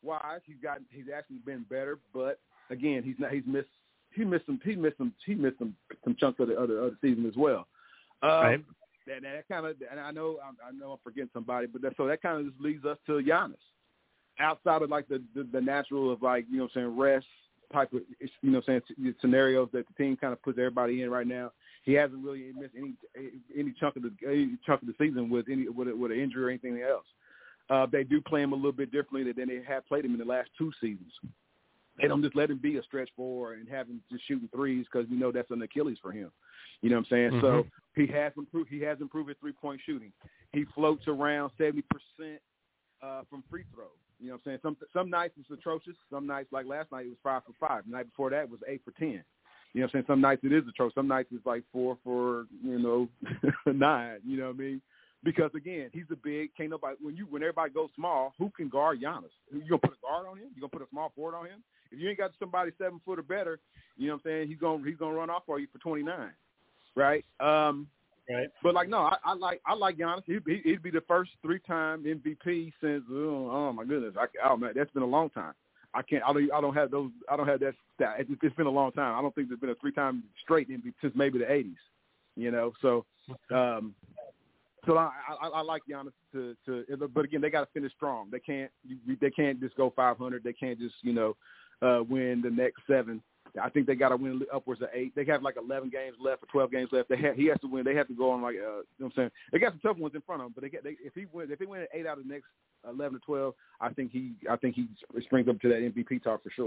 wise, he's got he's actually been better. But again, he's not he's missed he missed some he missed some he missed some some chunks of the other other season as well. Um, right. That, that kind of, and I know I, I know I'm forgetting somebody, but that, so that kind of just leads us to Giannis. Outside of like the, the the natural of like you know what I'm saying rest type of you know what I'm saying scenarios that the team kind of puts everybody in right now, he hasn't really missed any any chunk of the any chunk of the season with any with, with an injury or anything else. Uh, they do play him a little bit differently than they have played him in the last two seasons. They don't just let him be a stretch four and have him just shooting threes because we know that's an Achilles for him. You know what I'm saying? Mm-hmm. So he has improved. He has improved his three-point shooting. He floats around seventy percent uh, from free throws. You know what I'm saying? Some some nights it's atrocious. Some nights, like last night, it was five for five. The night before that was eight for ten. You know what I'm saying? Some nights it is atrocious. Some nights it's like four for you know nine. You know what I mean? Because again, he's a big. Can't nobody when you when everybody goes small, who can guard Giannis? You gonna put a guard on him? You gonna put a small forward on him? If you ain't got somebody seven foot or better, you know what I'm saying? He's gonna he's gonna run off for you for twenty-nine. Right. Um, right. But like, no, I, I like I like Giannis. He'd, he'd be the first three-time M V P since oh, oh my goodness, I, oh man, that's been a long time. I can't. I don't. I don't have those. I don't have that stat. It's, it's been a long time. I don't think there's been a three-time straight M V P since maybe the eighties. You know. So, um, so I, I, I like Giannis to, to. But again, they got to finish strong. They can't. They can't just go five hundred. They can't just you know uh, win the next seven. I think they got to win upwards of eight. They have like eleven games left or twelve games left. They have, he has to win. They have to go on like, uh, you know what I'm saying? They got some tough ones in front of him, but they get, they, if he wins, if they win eight out of the next eleven or twelve, I think he, I think he springs up to that M V P talk for sure.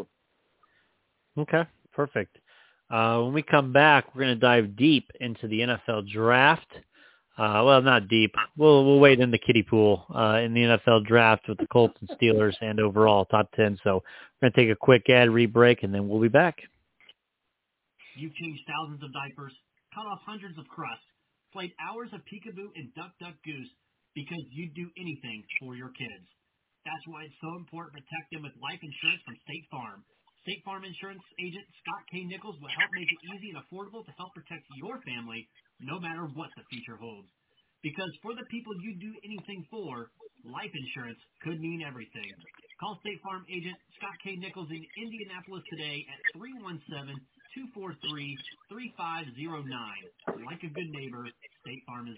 Okay, perfect. Uh, when we come back, we're going to dive deep into the N F L draft. Uh, well, not deep. We'll we'll wade in the kiddie pool uh, in the N F L draft with the Colts and Steelers and overall top ten. So we're going to take a quick ad read break, and then we'll be back. You've changed thousands of diapers, cut off hundreds of crusts, played hours of peekaboo and duck, duck, goose because you'd do anything for your kids. That's why it's so important to protect them with life insurance from State Farm. State Farm Insurance agent Scott K. Nichols will help make it easy and affordable to help protect your family no matter what the future holds. Because for the people you do anything for, life insurance could mean everything. Call State Farm agent Scott K. Nichols in Indianapolis today at three one seven, two four three, three five zero nine. Like a good neighbor, State Farm is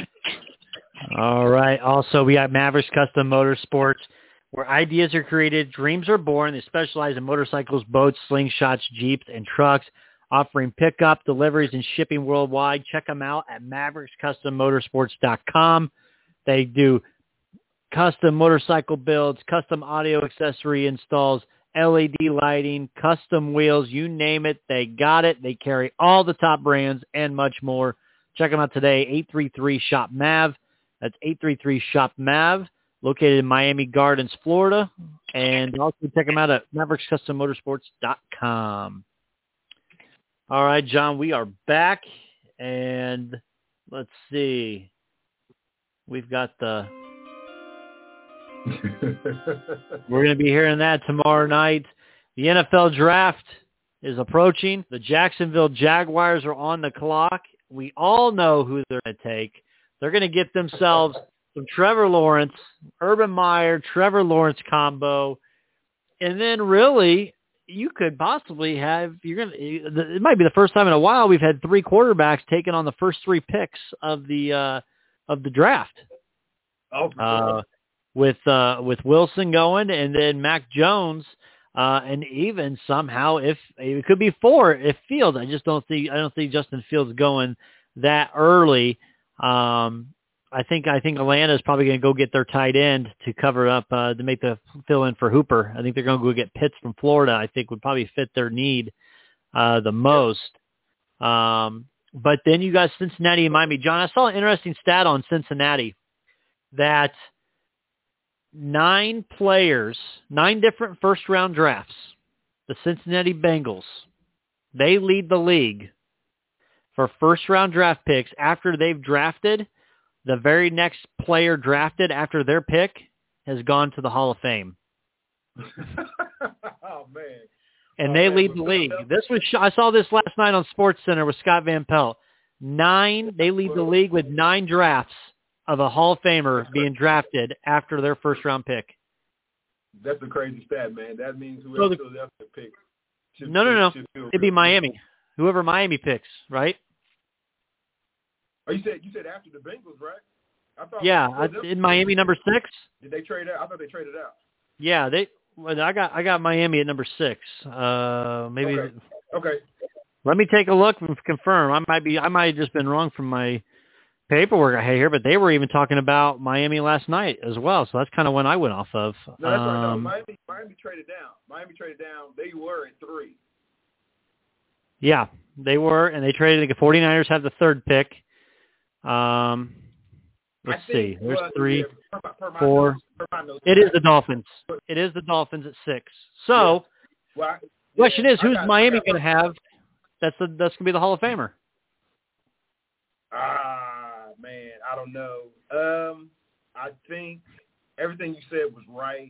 there. All right. Also, we got Mavericks Custom Motorsports, where ideas are created, dreams are born. They specialize in motorcycles, boats, slingshots, Jeeps, and trucks, offering pickup, deliveries, and shipping worldwide. Check them out at mavericks custom motorsports dot com. They do custom motorcycle builds, custom audio accessory installs, L E D lighting, custom wheels, you name it, they got it. They carry all the top brands and much more. Check them out today, eight three three shop M A V. That's eight three three shop M A V, located in Miami Gardens, Florida. And also check them out at mavericks custom motorsports dot com. All right, John, we are back, and let's see. We've got the... We're going to be hearing that tomorrow night. The N F L draft is approaching. The Jacksonville Jaguars are on the clock. We all know who they're going to take. They're going to get themselves some Trevor Lawrence, Urban Meyer, Trevor Lawrence combo. And then really, you could possibly have, you're going to, it might be the first time in a while we've had three quarterbacks taken on the first three picks of the, uh, of the draft. Oh, uh, with, uh, with Wilson going and then Mac Jones, uh, and even somehow if it could be four, if Fields, I just don't see, I don't see Justin Fields going that early. Um, I think I think Atlanta is probably going to go get their tight end to cover up uh, to make the fill in for Hooper. I think they're going to go get Pitts from Florida. I think would probably fit their need uh, the most. Um, but then you got Cincinnati and Miami. John, I saw an interesting stat on Cincinnati that nine players, nine different first round drafts, the Cincinnati Bengals, they lead the league for first round draft picks after they've drafted. The very next player drafted after their pick has gone to the Hall of Fame. Oh, man. And oh, they man. lead the league. This was I saw this last night on SportsCenter with Scott Van Pelt. Nine, they lead the league with nine drafts of a Hall of Famer being drafted after their first round pick. That's a crazy stat, man. That means So whoever the- Philadelphia picks. should- No, no, no. should feel It'd be really- Miami. Whoever Miami picks, right? Oh, you said you said after the Bengals, right? I thought Yeah, I, Philadelphia- in Miami number six. Did they trade out? I thought they traded out. Yeah, they. Well, I got I got Miami at number six. Uh, maybe. Okay. Okay. Let me take a look and confirm. I might be. I might have just been wrong from my paperwork I had here, but they were even talking about Miami last night as well. So that's kind of when I went off of. No, that's right. No, Um, Miami, Miami traded down. Miami traded down. They were at three. Yeah, they were, and they traded. The 49ers have the third pick. Um, let's I think, see. There's well, three, yeah, per, per my four. notes, per my notes, It is the Dolphins. It is the Dolphins at six. So, Well, I, question yeah, is, who's I got, Miami I got, going to have? That's the that's going to be the Hall of Famer. Ah, man, I don't know. Um, I think everything you said was right.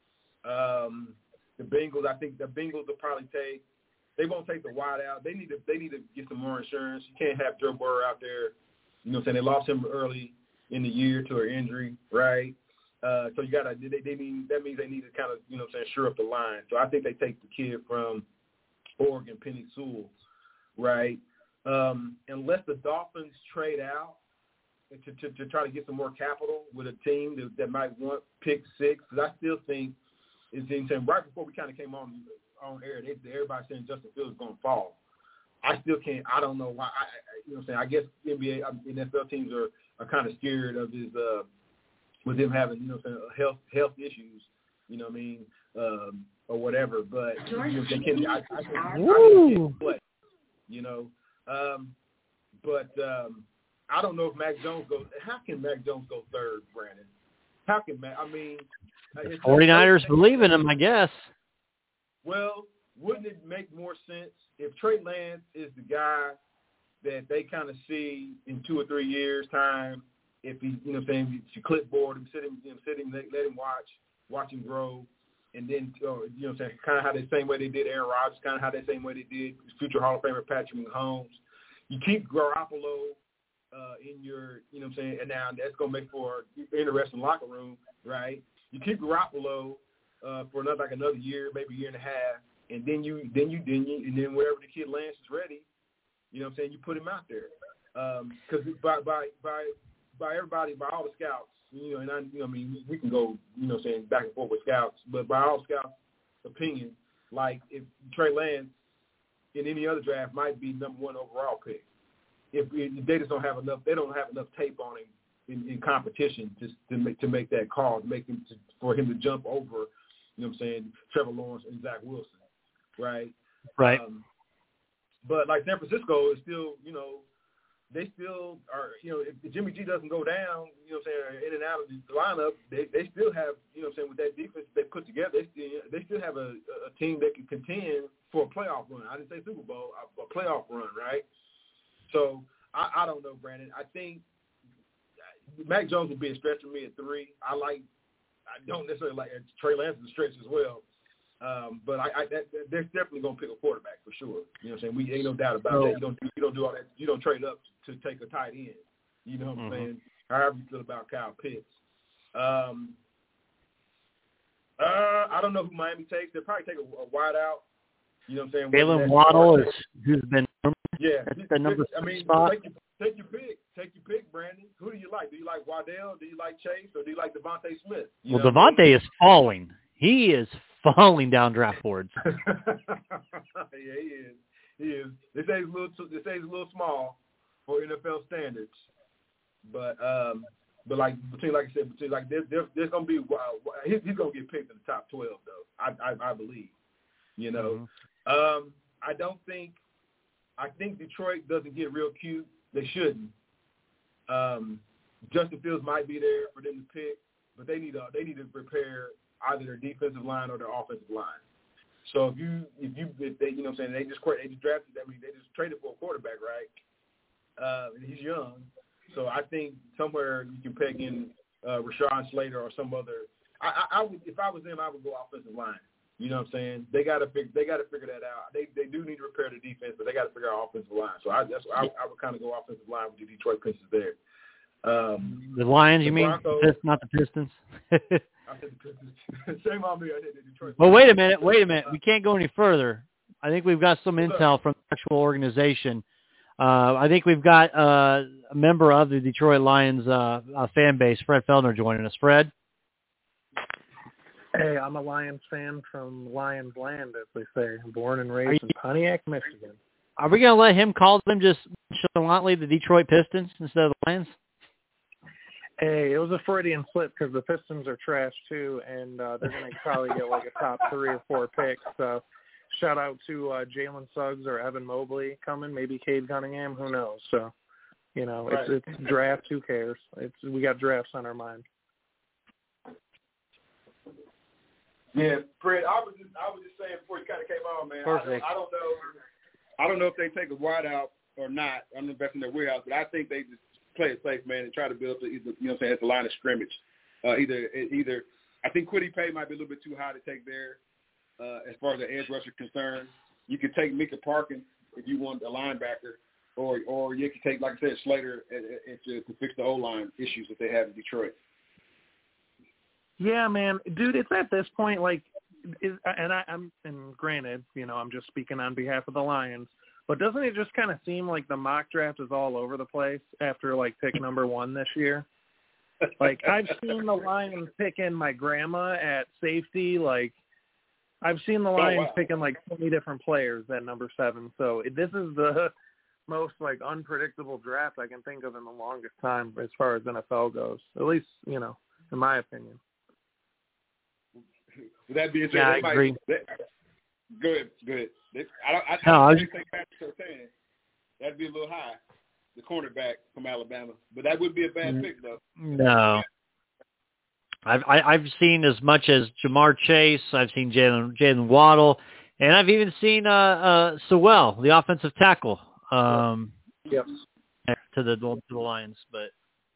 Um, the Bengals, I think the Bengals will probably take. They won't take the wide out. They need to. They need to get some more insurance. You can't have Joe Burrow out there. You know what I'm saying? They lost him early in the year to an injury, right? Uh, so you gotta. They, they mean that means they need to kind of, you know what I'm saying, shore up the line. So I think they take the kid from Oregon, Penny Sewell, right? Um, unless the Dolphins trade out to, to, to try to get some more capital with a team that, that might want pick six, because I still think it's saying right before we kind of came on on air, they, everybody saying Justin Fields is going to fall. I still can't. I don't know why. I, I, you know, what I'm saying. I guess N B A, N F L teams are, are kind of scared of his uh, with him having, you know, what I'm saying, health health issues. You know what I mean, um, or whatever. But you know, they can. I, I, I, I can play. You know, um, but um, I don't know if Mac Jones goes. How can Mac Jones go third, Brandon? How can Mac? I mean, the 49ers believe in him, I guess. Well, wouldn't it make more sense if Trey Lance is the guy that they kind of see in two or three years' time? If he, you know, what I'm saying, you clipboard him, sit him, you know, sit him, let, let him watch, watch him grow, and then, uh, you know, what I'm saying, kind of how the same way they did Aaron Rodgers, kind of how the same way they did future Hall of Famer Patrick Mahomes. You keep Garoppolo uh, in your, you know, what I'm saying, and now that's gonna make for an interesting locker room, right? You keep Garoppolo uh, for another like another year, maybe a year and a half, and then you, then you, then you, and then wherever the kid Lance is ready, you know, what I'm saying, you put him out there, because um, by by by by everybody, by all the scouts, you know, and I, you know, I mean, we can go, you know, saying back and forth with scouts, but by all scouts' opinion, like if Trey Lance in any other draft might be number one overall pick, if, if they just don't have enough, they don't have enough tape on him in, in competition to to make to make that call, to make him to, for him to jump over, you know, what I'm saying, Trevor Lawrence and Zach Wilson, right? Right. Um, but like San Francisco is still, you know. They still are, you know, if Jimmy G doesn't go down, you know what I'm saying, in and out of the lineup, they they still have, you know what I'm saying, with that defense they put together, they still, they still have a, a team that can contend for a playoff run. I didn't say Super Bowl, a, a playoff run, right? So I, I don't know, Brandon. I think Mac Jones would be a stretch for me at three. I like, I don't necessarily like Trey Lance is a stretch as well. Um, but I, I that, they're definitely gonna pick a quarterback for sure. You know what I'm saying? We ain't no doubt about oh. that. You don't you don't do all that. You don't trade up to take a tight end. You know what I'm mm-hmm. saying? However you feel about Kyle Pitts. Um, uh, I don't know who Miami takes. They'll probably take a, a wide out. You know what I'm saying? Jalen Waddle is who's been yeah. That's the number I mean, spot. take your, take your pick. Take your pick, Brandon. Who do you like? Do you like Waddell? Do you like Chase? Or do you like Devontae Smith? You well, Devontae is falling. He is falling down draft boards. Yeah, he is. He is. They say he's a little. They say he's a little small for N F L standards, but um, but like between like I said, between like there's there's, there's gonna be uh, he's, he's gonna get picked in the top twelve though. I I, I believe. You know, mm-hmm. um, I don't think. I think Detroit doesn't get real cute. They shouldn't. Um, Justin Fields might be there for them to pick, but they need to they need to prepare either their defensive line or their offensive line. So if you if you if they you know what I'm saying they just they just drafted I mean they just traded for a quarterback, right? Uh, and he's young, so I think somewhere you can peg in uh, Rashawn Slater or some other. I, I, I would if I was them I would go offensive line. You know what I'm saying? They got to figure they got to figure that out. They they do need to repair the defense, but they got to figure out offensive line. So I that's I, I would kind of go offensive line with the Detroit Pistons there. Um, the Lions, you the mean? Broncos, Pist- not the Pistons. I said the Pistons. Shame on me. I said the Detroit. Well, wait a minute. Wait a minute. We can't go any further. I think we've got some intel from the actual organization. Uh, I think we've got uh, a member of the Detroit Lions uh, uh, fan base, Fred Feldner, joining us. Fred? Hey, I'm a Lions fan from Lions Land, as they say. Born and raised in Pontiac, Michigan. Are we going to let him call them just nonchalantly the Detroit Pistons instead of the Lions? Hey, it was a Freudian slip because the Pistons are trash, too, and uh, they're going to probably get like a top three or four picks. So shout out to uh, Jalen Suggs or Evan Mobley coming, maybe Cade Cunningham, who knows. So, you know, right. it's, it's drafts, who cares? It's We got drafts on our mind. Yeah, Fred, I was just I was just saying before you kind of came on, man. Perfect. I don't, I don't know. I don't know if they take a wide out or not. I'm not investing in their warehouse, but I think they just play it safe, man, and try to build the, you know what I'm saying, at the line of scrimmage. Uh, either either I think Kwity Paye might be a little bit too high to take there uh, as far as the edge rusher concerned. You could take Micah Parkins if you want a linebacker, or or you could take, like I said, Slater and, and to, to fix the O-line issues that they have in Detroit. Yeah, man, dude, it's at this point, like, is, and I, I'm, and granted, you know, I'm just speaking on behalf of the Lions, but doesn't it just kind of seem like the mock draft is all over the place after, like, pick number one this year? Like, I've seen the Lions picking my grandma at safety. Like, I've seen the Lions oh, wow. picking, like, twenty different players at number seven. So this is the most, like, unpredictable draft I can think of in the longest time as far as N F L goes, at least, you know, in my opinion. With that being said, yeah, they I might, agree. They, good, good. They, I don't. I, no, I I think they back to saying that'd be a little high, the cornerback from Alabama, but that would be a bad pick, though. No, I've I, I've seen as much as Jamar Chase. I've seen Jalen Jalen Waddle, and I've even seen uh, uh, Sewell, the offensive tackle, um, yep. to the to the Lions. But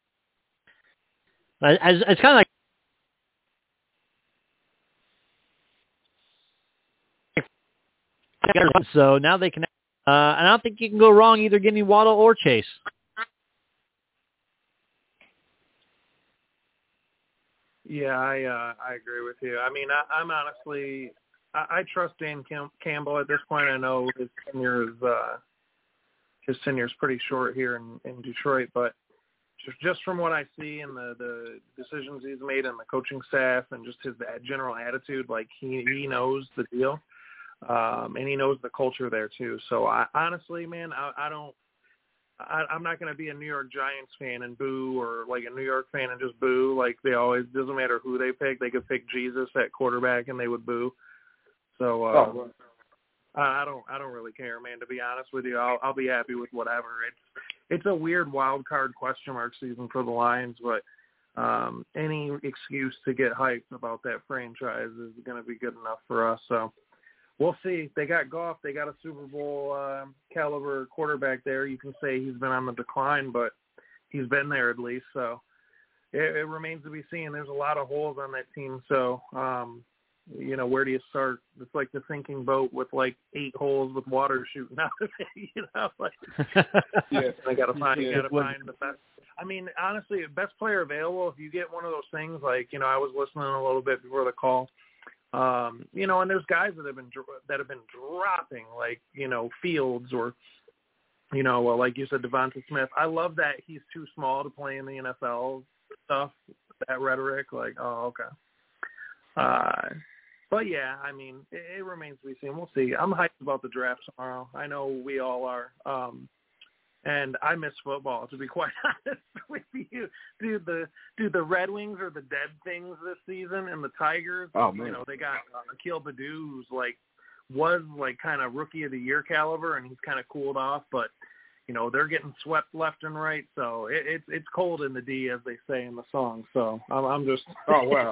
as it's kind of like. So now they can, uh, and I don't think you can go wrong either getting Waddle or Chase. Yeah, I uh, I agree with you. I mean, I, I'm honestly, I, I trust Dan Cam- Campbell at this point. I know his tenure is uh, his tenure is pretty short here in, in Detroit, but just just from what I see and the, the decisions he's made and the coaching staff and just his general attitude, like he he knows the deal. Um, and he knows the culture there too. So I, honestly, man, I, I don't, I, I'm not going to be a New York Giants fan and boo, or like a New York fan and just boo. Like they always, doesn't matter who they pick. They could pick Jesus at quarterback and they would boo. So uh, oh, I, I don't, I don't really care, man. To be honest with you, I'll, I'll be happy with whatever. It's, it's a weird wild card question mark season for the Lions, but um, any excuse to get hyped about that franchise is going to be good enough for us. So. We'll see. They got Goff. They got a Super Bowl uh, caliber quarterback there. You can say he's been on the decline, but he's been there at least. So it, it remains to be seen. There's a lot of holes on that team. So, um, you know, where do you start? It's like the sinking boat with like eight holes with water shooting out of it. You know, like yeah. they got to find. Yeah. You got to find the best. I mean, honestly, best player available. If you get one of those things, like you know, I was listening a little bit before the call. Um, you know, and there's guys that have been that have been dropping, like you know, Fields or you know, well, like you said, Devonta Smith. I love that he's too small to play in the N F L stuff. That rhetoric, like, oh, okay. Uh, but yeah, I mean, it, it remains to be seen. We'll see. I'm hyped about the draft tomorrow. I know we all are. Um, And I miss football, to be quite honest with you. Dude, the dude, the Red Wings are the dead things this season, and the Tigers, oh, man. you know, they got uh, Akil Baddoo, who's like was like kind of rookie of the year caliber, and he's kind of cooled off, but you know they're getting swept left and right. So it, it's it's cold in the D, as they say in the song. So I'm, I'm just oh wow,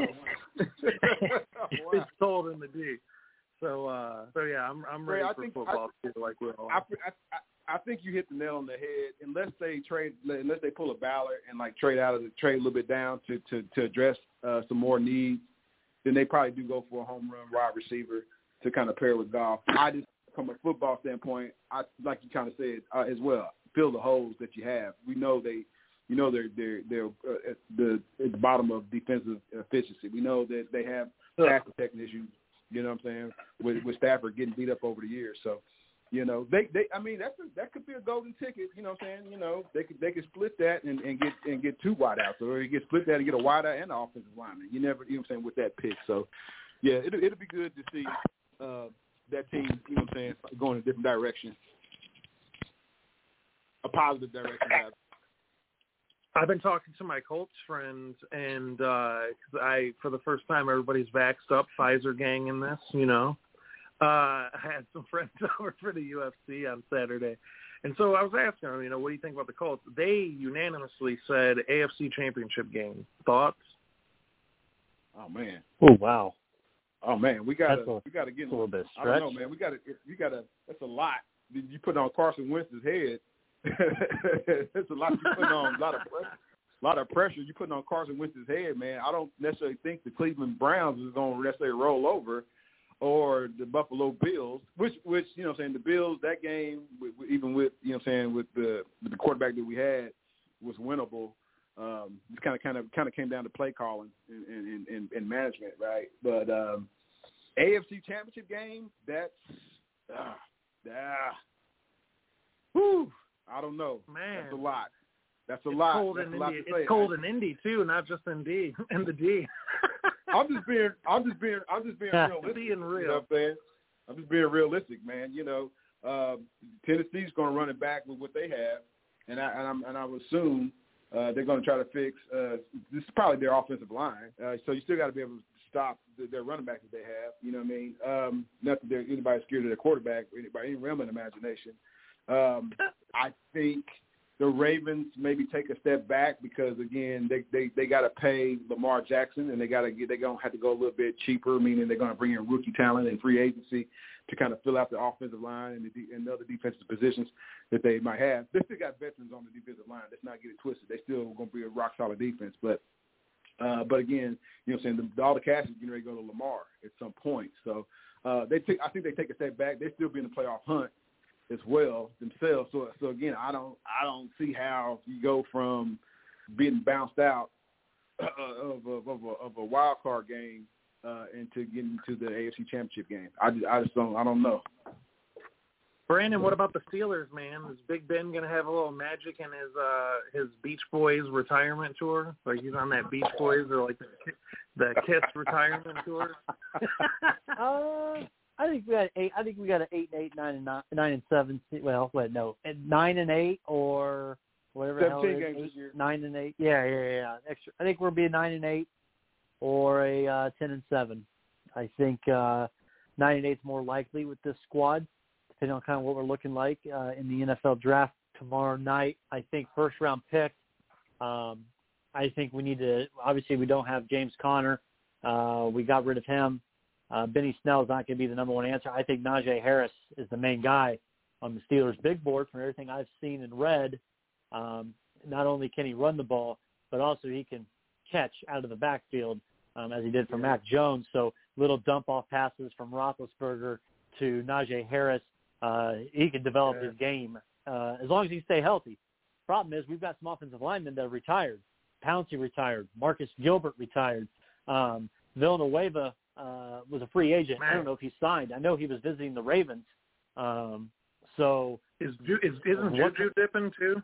it's cold in the D. So uh, so yeah, I'm I'm ready Ray, for think, football I, too, like we all. I, I, I think you hit the nail on the head. Unless they trade, unless they pull a Ballard and like trade out of the trade a little bit down to to, to address uh, some more needs, then they probably do go for a home run wide receiver to kind of pair with Goff. I just, from a football standpoint, I like you kind of said uh, as well, fill the holes that you have. We know they you know they're they're they're uh, at the at the bottom of defensive efficiency. We know that they have pass protection issues. You know what I'm saying? With with Stafford getting beat up over the years, so you know they, they I mean that's a, that could be a golden ticket. You know what I'm saying? You know they could they could split that and, and get and get two wideouts, or you get split that and get a wideout and an offensive lineman. You never you know what I'm saying with that pick. So yeah, it'll it'll be good to see uh, that team. You know what I'm saying going in a different direction, a positive direction. Rather. I've been talking to my Colts friends, and uh, 'cause I, for the first time, everybody's vaxxed up, Pfizer gang in this, you know. Uh, I had some friends over for the U F C on Saturday. And so I was asking them, you know, what do you think about the Colts? They unanimously said A F C Championship game. Thoughts? Oh, man. Oh, wow. Oh, man, we got to we got to get a little bit I don't know, man. We got to you got to that's a lot. You put on Carson Wentz's head. It's a lot you putting on, a lot of pressure. A lot of pressure you putting on Carson Wentz's head, man. I don't necessarily think the Cleveland Browns is going to necessarily roll over, or the Buffalo Bills, which, which you know, what I'm saying the Bills that game, even with you know, what I'm saying with the with the quarterback that we had, was winnable. Um, it kind of kind of kind of came down to play calling and, and, and, and management, right? But um, A F C Championship game, that's ah, ah, whew. I don't know. Man, that's a lot. That's a it's lot. Cold That's in a lot Indy. to say. It's cold in Indy too, not just in D. In the D. I'm just being. I'm just being. I'm just being Yeah. realistic. Being real. You know what I'm saying? I'm just being realistic, man. You know, uh, Tennessee's going to run it back with what they have, and I and, I'm, and I would assume uh, they're going to try to fix. Uh, this is probably their offensive line. Uh, so you still got to be able to stop the, their running back that they have. You know what I mean? Um, not that there's anybody scared of their quarterback or anybody any realm of imagination. Um, I think the Ravens maybe take a step back because again they they, they got to pay Lamar Jackson and they got to get they're gonna have to go a little bit cheaper, meaning they're gonna bring in rookie talent and free agency to kind of fill out the offensive line and the de- and the other defensive positions that they might have. They still got veterans on the defensive line. Let's not get it twisted. They still gonna be a rock solid defense, but uh, but again, you know, what I'm saying the, all the cash is getting ready to go to Lamar at some point. So uh, they take I think they take a step back. They still be in the playoff hunt as well themselves. So so again, I don't I don't see how you go from being bounced out uh, of, of, of, a, of a wild card game uh, into getting to the A F C Championship game. I just, I just don't I don't know. Brandon, what about the Steelers, man? Is Big Ben going to have a little magic in his uh, his Beach Boys retirement tour? Like he's on that Beach Boys or like the, the Kiss retirement tour? uh, I think we got eight. I think we got an eight and eight, nine and nine, nine and seven. Well, wait, no, nine and eight or whatever the hell it is. games Eight, this year. Nine and eight. Yeah, yeah, yeah. Extra. I think we'll be a nine and eight or a uh, ten and seven. I think uh, nine and eight is more likely with this squad, depending on kind of what we're looking like uh, in the N F L draft tomorrow night. I think first round pick. Um, I think we need to. Obviously, we don't have James Conner. Uh, we got rid of him. Uh, Benny Snell is not going to be the number one answer. I think Najee Harris is the main guy on the Steelers' big board from everything I've seen and read. Um, not only can he run the ball, but also he can catch out of the backfield um, as he did for Mac Jones. So little dump-off passes from Roethlisberger to Najee Harris. Uh, he can develop yeah. his game uh, as long as he stay healthy. Problem is we've got some offensive linemen that have retired. Pouncey retired. Marcus Gilbert retired. Um, Villanueva uh, was a free agent. Man. I don't know if he signed. I know he was visiting the Ravens. Um, so Is, is isn't what, Juju dipping too?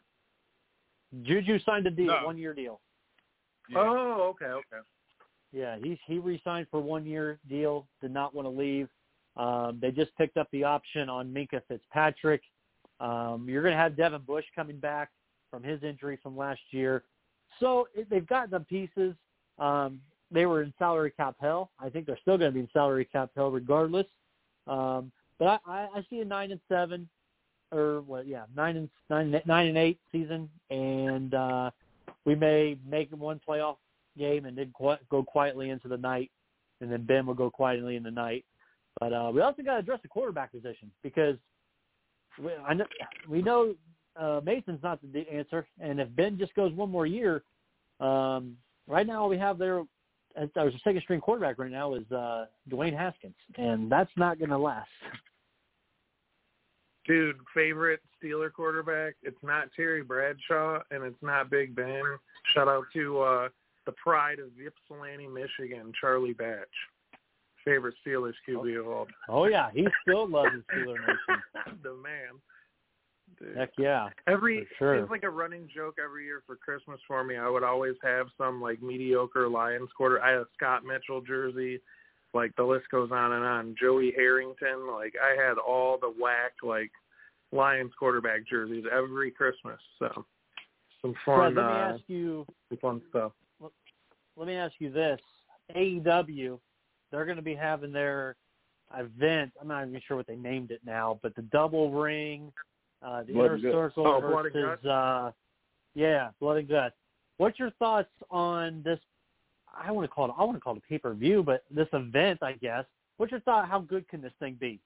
Juju signed a deal, No. one-year deal. Yeah. Oh, okay, okay. Yeah, he he re-signed for a one-year deal. Did not want to leave. Um, they just picked up the option on Minka Fitzpatrick. Um, you're going to have Devin Bush coming back from his injury from last year. So it, they've got the pieces. Um, they were in salary cap hell. I think they're still going to be in salary cap hell regardless. Um, but I, I, I see a nine and seven, or what? Yeah, nine and nine, nine and eight season, and uh, we may make one playoff game and then qu- go quietly into the night, and then Ben will go quietly in the night. But uh, we also got to address the quarterback position because we, I know, we know uh, Mason's not the answer, and if Ben just goes one more year, um, right now all we have there as our second string quarterback right now is uh, Dwayne Haskins, and that's not going to last. Dude, favorite Steeler quarterback. It's not Terry Bradshaw, and it's not Big Ben. Shout out to uh, the pride of Ypsilanti, Michigan, Charlie Batch. Favorite Steelers Q B of all time. Oh, yeah. He still loves the Steeler Nation. The man. Dude. Heck yeah. Every sure. It's like a running joke every year for Christmas for me. I would always have some, like, mediocre Lions quarter. I had a Scott Mitchell jersey. Like, the list goes on and on. Joey Harrington. Like, I had all the whack, like, Lions quarterback jerseys every Christmas. So, some fun, Fred, let me uh, ask you, some fun stuff. Let me ask you this. A E W, they're going to be having their event. I'm not even sure what they named it now, but the double ring, uh, the Blood inner circle oh, Blood and versus, Guts? uh, yeah, Blood and Guts. What's your thoughts on this? I want to call it. I want to call it a pay-per-view, but this event, I guess. What's your thought? How good can this thing be?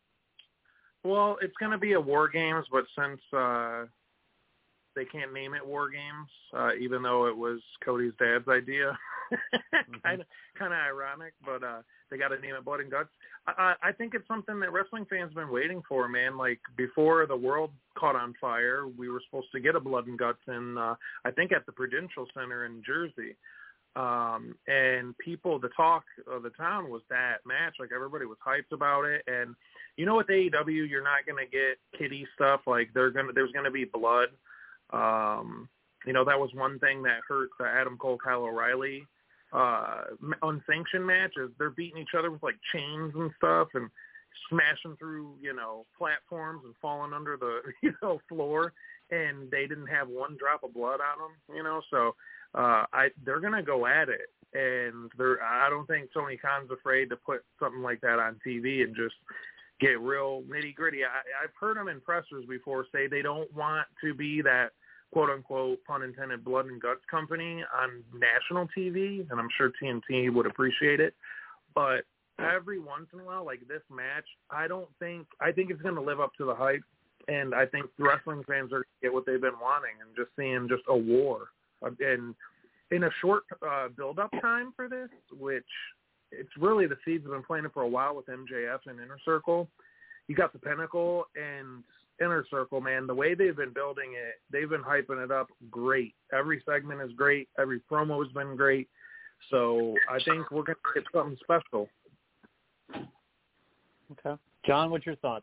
Well, it's going to be a War Games, but since uh, they can't name it War Games, uh, even though it was Cody's dad's idea, kind of kind of ironic, but uh, they got to name it Blood and Guts. I, I think it's something that wrestling fans have been waiting for, man. Like, before the world caught on fire, we were supposed to get a Blood and Guts in, uh, I think, at the Prudential Center in Jersey. Um, and people, the talk of the town was that match. Like, everybody was hyped about it. And you know, with A E W, you're not going to get kiddie stuff. Like, they're gonna, there's going to be blood. Um, you know, that was one thing that hurt the Adam Cole, Kyle O'Reilly uh, unsanctioned matches. They're beating each other with, like, chains and stuff and smashing through, you know, platforms and falling under the, you know, floor. And they didn't have one drop of blood on them, you know, so uh, I they're going to go at it. And they're, I don't think Tony Khan's afraid to put something like that on T V and just get real nitty-gritty. I, I've heard them in pressers before say they don't want to be that, quote-unquote, pun intended, blood and guts company on national T V, and I'm sure T N T would appreciate it. But every once in a while, like this match, I don't think – I think it's going to live up to the hype, and I think wrestling fans are going to get what they've been wanting and just seeing just a war. And in a short uh, build-up time for this, which – it's really the seeds have been planted for a while with M J F and Inner Circle. You got the Pinnacle and Inner Circle, man. The way they've been building it, they've been hyping it up great. Every segment is great. Every promo has been great. So I think we're going to get something special. Okay. John, what's your thoughts?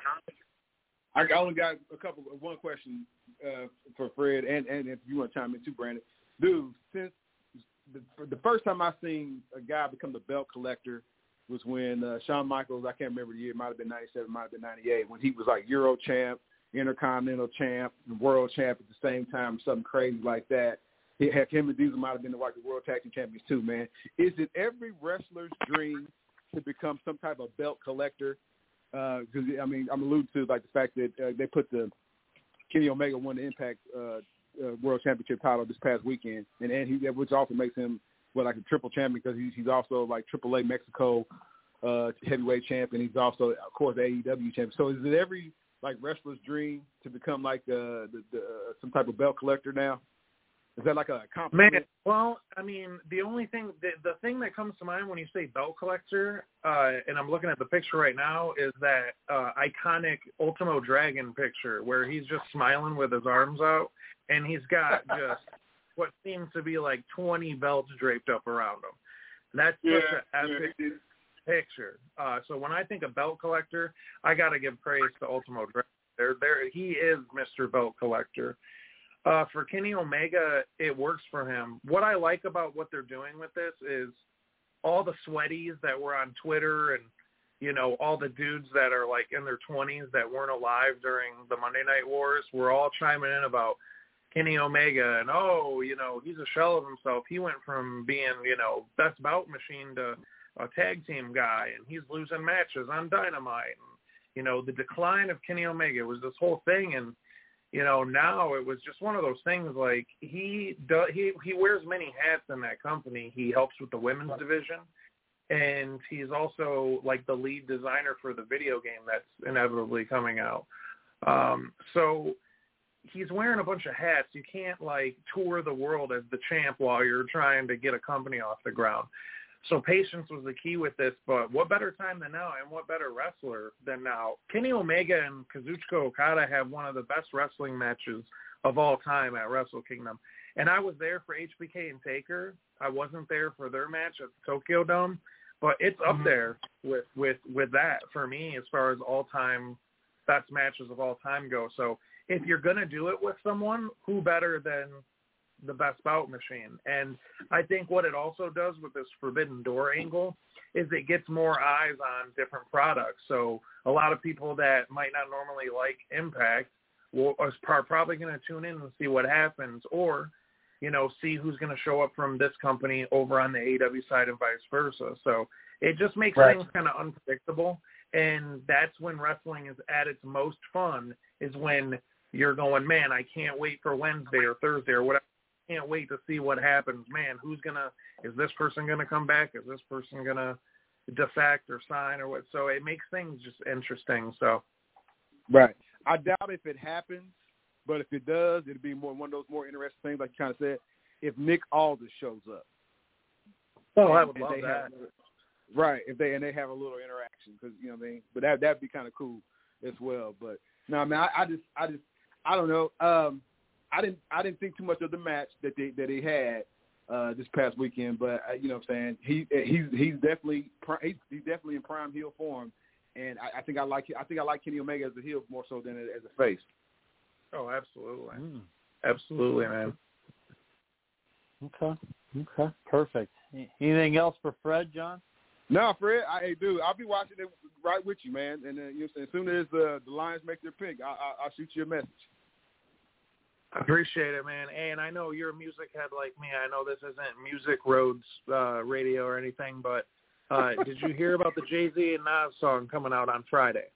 I only got a couple, one question uh, for Fred, and, and if you want to chime in too, Brandon. Dude, since The, the first time I seen a guy become the belt collector was when uh, Shawn Michaels, I can't remember the year, it might have been ninety-seven, might have been ninety-eight, when he was like Euro champ, Intercontinental champ, and World champ at the same time, something crazy like that. He, heck, him and Diesel might have been the, like, the World Tag Team Champions too, man. Is it every wrestler's dream to become some type of belt collector? Because, uh, I mean, I'm alluding to, like, the fact that uh, they put the Kenny Omega won the Impact uh Uh, World Championship title this past weekend, and, and he, which also makes him well like a triple champion because he's he's also like Triple A Mexico uh, heavyweight champion. He's also, of course, A E W champion. So is it every like wrestler's dream to become like uh, the, the uh, some type of belt collector now? Is that like a compliment? Man, well, I mean, the only thing, the, the thing that comes to mind when you say belt collector, uh, and I'm looking at the picture right now, is that uh, iconic Ultimo Dragon picture where he's just smiling with his arms out, and he's got just what seems to be like twenty belts draped up around him. That's yeah, such an epic yeah. picture. Uh, so when I think of belt collector, I got to give praise to Ultimo Dragon. There, there, he is Mister Belt Collector. Uh, for Kenny Omega, it works for him. What I like about what they're doing with this is all the sweaties that were on Twitter and, you know, all the dudes that are like in their twenties that weren't alive during the Monday Night Wars were all chiming in about Kenny Omega and, oh, you know, he's a shell of himself. He went from being, you know, best bout machine to a tag team guy, and he's losing matches on Dynamite. And, you know, the decline of Kenny Omega was this whole thing, and you know, now it was just one of those things like he does, he he wears many hats in that company. He helps with the women's division, and he's also like the lead designer for the video game that's inevitably coming out. Um, so he's wearing a bunch of hats. You can't like tour the world as the champ while you're trying to get a company off the ground. So patience was the key with this, but what better time than now, and what better wrestler than now? Kenny Omega and Kazuchika Okada have one of the best wrestling matches of all time at Wrestle Kingdom. And I was there for H B K and Taker. I wasn't there for their match at the Tokyo Dome, but it's up Mm-hmm. there with, with, with that for me as far as all-time best matches of all time go. So if you're going to do it with someone, who better than the Best Bout Machine? And I think what it also does with this Forbidden Door angle is it gets more eyes on different products. So a lot of people that might not normally like Impact will, are probably going to tune in and see what happens, or, you know, see who's going to show up from this company over on the A E W side and vice versa. So it just makes Right. things kind of unpredictable. And that's when wrestling is at its most fun, is when you're going, man, I can't wait for Wednesday or Thursday or whatever. Can't wait to see what happens. Man, who's going to, is this person going to come back? Is this person going to defect or sign or what? So it makes things just interesting. So, Right. I doubt if it happens, but if it does, it'll be more one of those more interesting things, like you kind of said, if Nick Aldis shows up. oh, I And- would and love they that. have- right. If they and they have a little interaction, because you know what I mean. But that that'd be kind of cool as well. But no, I mean, I, I just, I just, I don't know. Um, I didn't, I didn't think too much of the match that they that he had uh, this past weekend. But uh, you know what I'm saying, he he's he's definitely he's, he's definitely in prime heel form, and I, I think I like I think I like Kenny Omega as a heel more so than as a face. Oh, absolutely. Mm. Absolutely, man. Okay. Okay. Perfect. Anything else for Fred, John? No, Fred, I hey, dude, I'll be watching it right with you, man. And uh, you know, as soon as uh, the Lions make their pick, I, I, I'll shoot you a message. I appreciate it, man. And I know you're a music head like me. I know this isn't Music Roads uh, radio or anything, but uh, did you hear about the Jay-Z and Nas song coming out on Friday?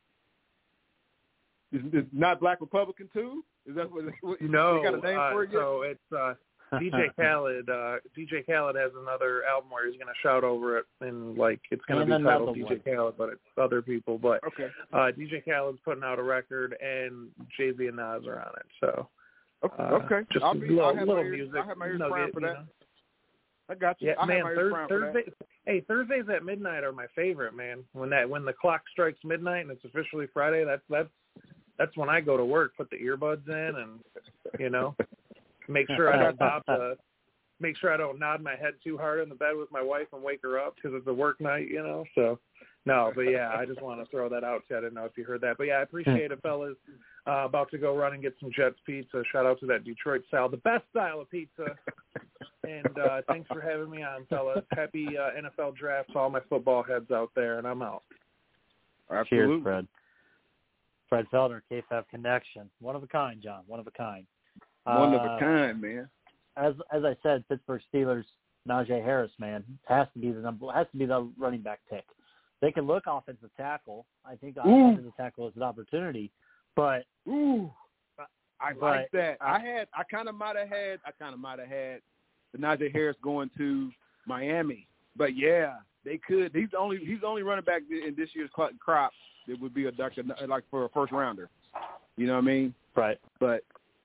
Is, is not Black Republican too? Is that what, what No. they got a name uh, for it yet? so it's uh, D J Khaled. Uh, D J Khaled has another album where he's going to shout over it, and like it's going to And be titled another D J one. Khaled, but it's other people. But Okay. uh, D J Khaled's putting out a record, and Jay-Z and Nas are on it. So Okay. uh, okay. just I'll a be. little, I'll have little my ears, music. I'll have my ears nugget, primed for you that. know? I got you. Yeah, I'll man. have my ears Thurs primed for that. Thursday. Hey, Thursdays at midnight are my favorite, man. When that when the clock strikes midnight and it's officially Friday, that's that's that's when I go to work. Put the earbuds in, and you know, make sure I don't pop the. Make sure I don't nod my head too hard in the bed with my wife and wake her up because it's a work night, you know. So, no, but yeah, I just want to throw that out to you. I didn't know if you heard that, but yeah, I appreciate it, fellas. Uh, about to go run and get some Jets pizza. Shout out to that Detroit style, the best style of pizza. And uh, thanks for having me on, fellas. Happy uh, N F L draft to all my football heads out there, and I'm out. Absolutely. Cheers, Fred. Fred Feldner, K F A V Connection. One of a kind, John. One of a kind. One of Uh, a kind, man. As as I said, Pittsburgh Steelers, Najee Harris, man, has to be the number, has to be the running back pick. They can look offensive tackle. I think the Ooh. offensive tackle is an opportunity, but Ooh, I But like that. I had, I kind of might have had, I kind of might have had the Najee Harris going to Miami, but yeah, they could. He's only, he's only running back in this year's crop that would be a doctor, like for a first rounder. You know what I mean? right. But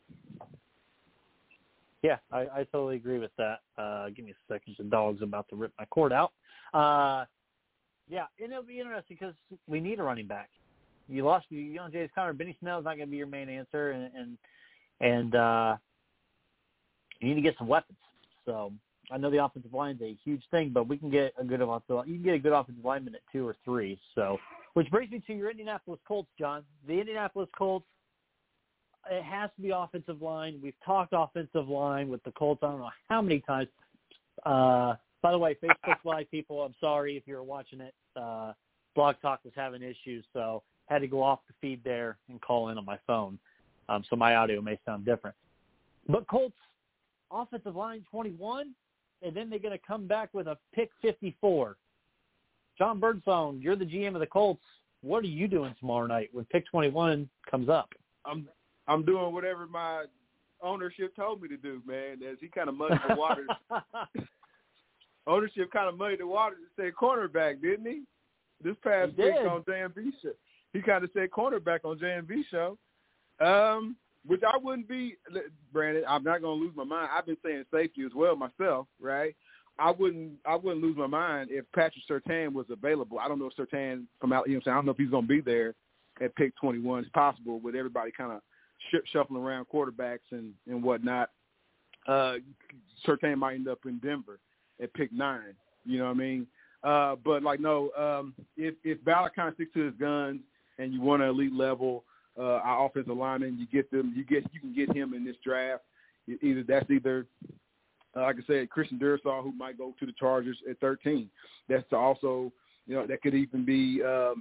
Yeah, I, I totally agree with that. Uh, give me a second. The dog's about to rip my cord out. Uh, yeah, and it'll be interesting because we need a running back. You lost, you know, James Conner. Benny Snell's not going to be your main answer, and and, and uh, you need to get some weapons. So I know the offensive line is a huge thing, but we can get a good offensive. You can get a good offensive lineman at two or three. So, which brings me to your Indianapolis Colts, John. The Indianapolis Colts. It has to be offensive line. We've talked offensive line with the Colts I don't know how many times. Uh, by the way, Facebook Live people, I'm sorry if you're watching it. Uh, Blog Talk was having issues, so had to go off the feed there and call in on my phone. Um, so my audio may sound different. But Colts offensive line twenty-one, and then they're going to come back with a pick fifty-four. John Birdsong, you're the G M of the Colts. What are you doing tomorrow night when pick twenty-one comes up? I'm, I'm doing whatever my ownership told me to do, man. As he kind of muddied the waters. Ownership kind of muddied the waters and said cornerback, didn't he? This past He week did. on J M V show, he kind of said cornerback on J M V show, um, which I wouldn't be. Brandon, I'm not going to lose my mind. I've been saying safety as well myself, right? I wouldn't I wouldn't lose my mind if Patrick Surtain was available. I don't know if Surtain from out, you know what I'm saying, I don't know if he's going to be there at pick twenty-one. It's possible with everybody kind of sh- shuffling around quarterbacks and, and whatnot. Uh, Surtain might end up in Denver at pick nine. You know what I mean? Uh, but, like, no, um, if, if Ballard kind of sticks to his guns and you want an elite level uh, our offensive lineman, you get them, you get you can get him in this draft. Either that's either, uh, like I said, Christian Dursaw, who might go to the Chargers at thirteen. That's also, you know, that could even be um,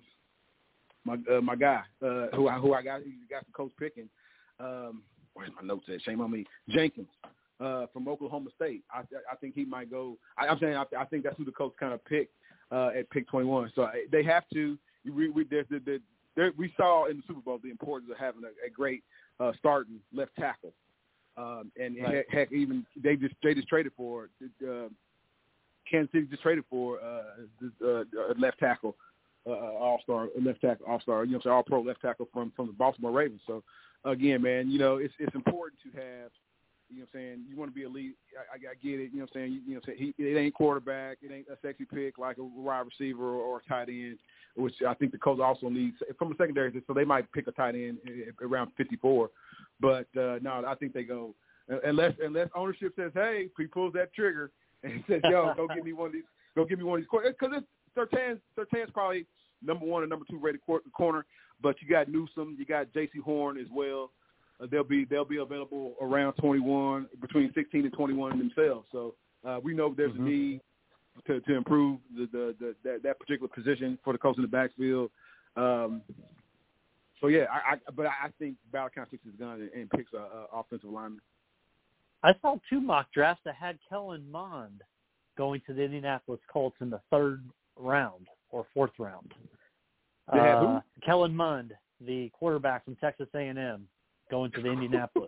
my uh, my guy uh, who I who I got who got the coach picking. Um, where's my notes at? Shame on me. Jenkins uh, from Oklahoma State. I I think he might go. I, I'm saying I, I think that's who the coach kind of picked uh, at pick twenty-one. So they have to. We we there's the, the there, we saw in the Super Bowl the importance of having a, a great uh, starting left tackle. Um, and right. heck, heck, even they just they just traded for uh, Kansas City just traded for uh, uh, left tackle, uh, all star left tackle, all star, you know, what I'm saying, all pro left tackle from, from the Baltimore Ravens. So again, man, you know, it's it's important to have, you know, what I'm saying, you want to be elite. I, I, I get it, you know, what I'm saying, you, you know, what I'm saying, he, it ain't quarterback, it ain't a sexy pick like a wide receiver or, or a tight end, which I think the coach also needs from a secondary. So they might pick a tight end around fifty-four. But, uh, no, I think they go unless unless ownership says, hey, he pulls that trigger and says, yo, go give me one of these, go give me one of these. Because Surtain's, Surtain's probably number one and number two rated corner, but you got Newsome, you got J C Horn as well. Uh, they'll be they'll be available around twenty-one, between sixteen and twenty-one themselves. So uh, we know there's mm-hmm. a need to, to improve the, the, the that, that particular position for the coach in the backfield. Um, So, yeah, I, I, but I think Ballard kind of sticks his gun and, and picks an offensive lineman. I saw two mock drafts that had Kellen Mond going to the Indianapolis Colts in the third round or fourth round. They had uh, who? Kellen Mond, the quarterback from Texas A and M, going to the Indianapolis.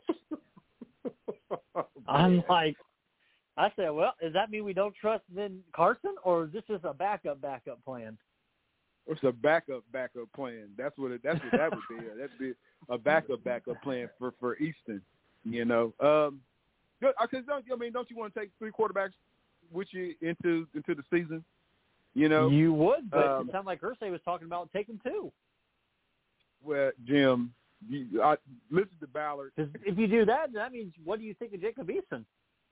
oh, I'm like, I said, well, does that mean we don't trust then Carson, or is this just a backup, backup plan? It's a backup, backup plan. That's what it, that's what that would be. That'd be a backup, backup plan for, for Easton. You know, um, because don't I mean, don't you want to take three quarterbacks with you into into the season? You know, you would, but um, it sounded like Irsay was talking about taking two. Well, Jim, you, I, listen to Ballard. Because if you do that, that means what do you think of Jacob Eason?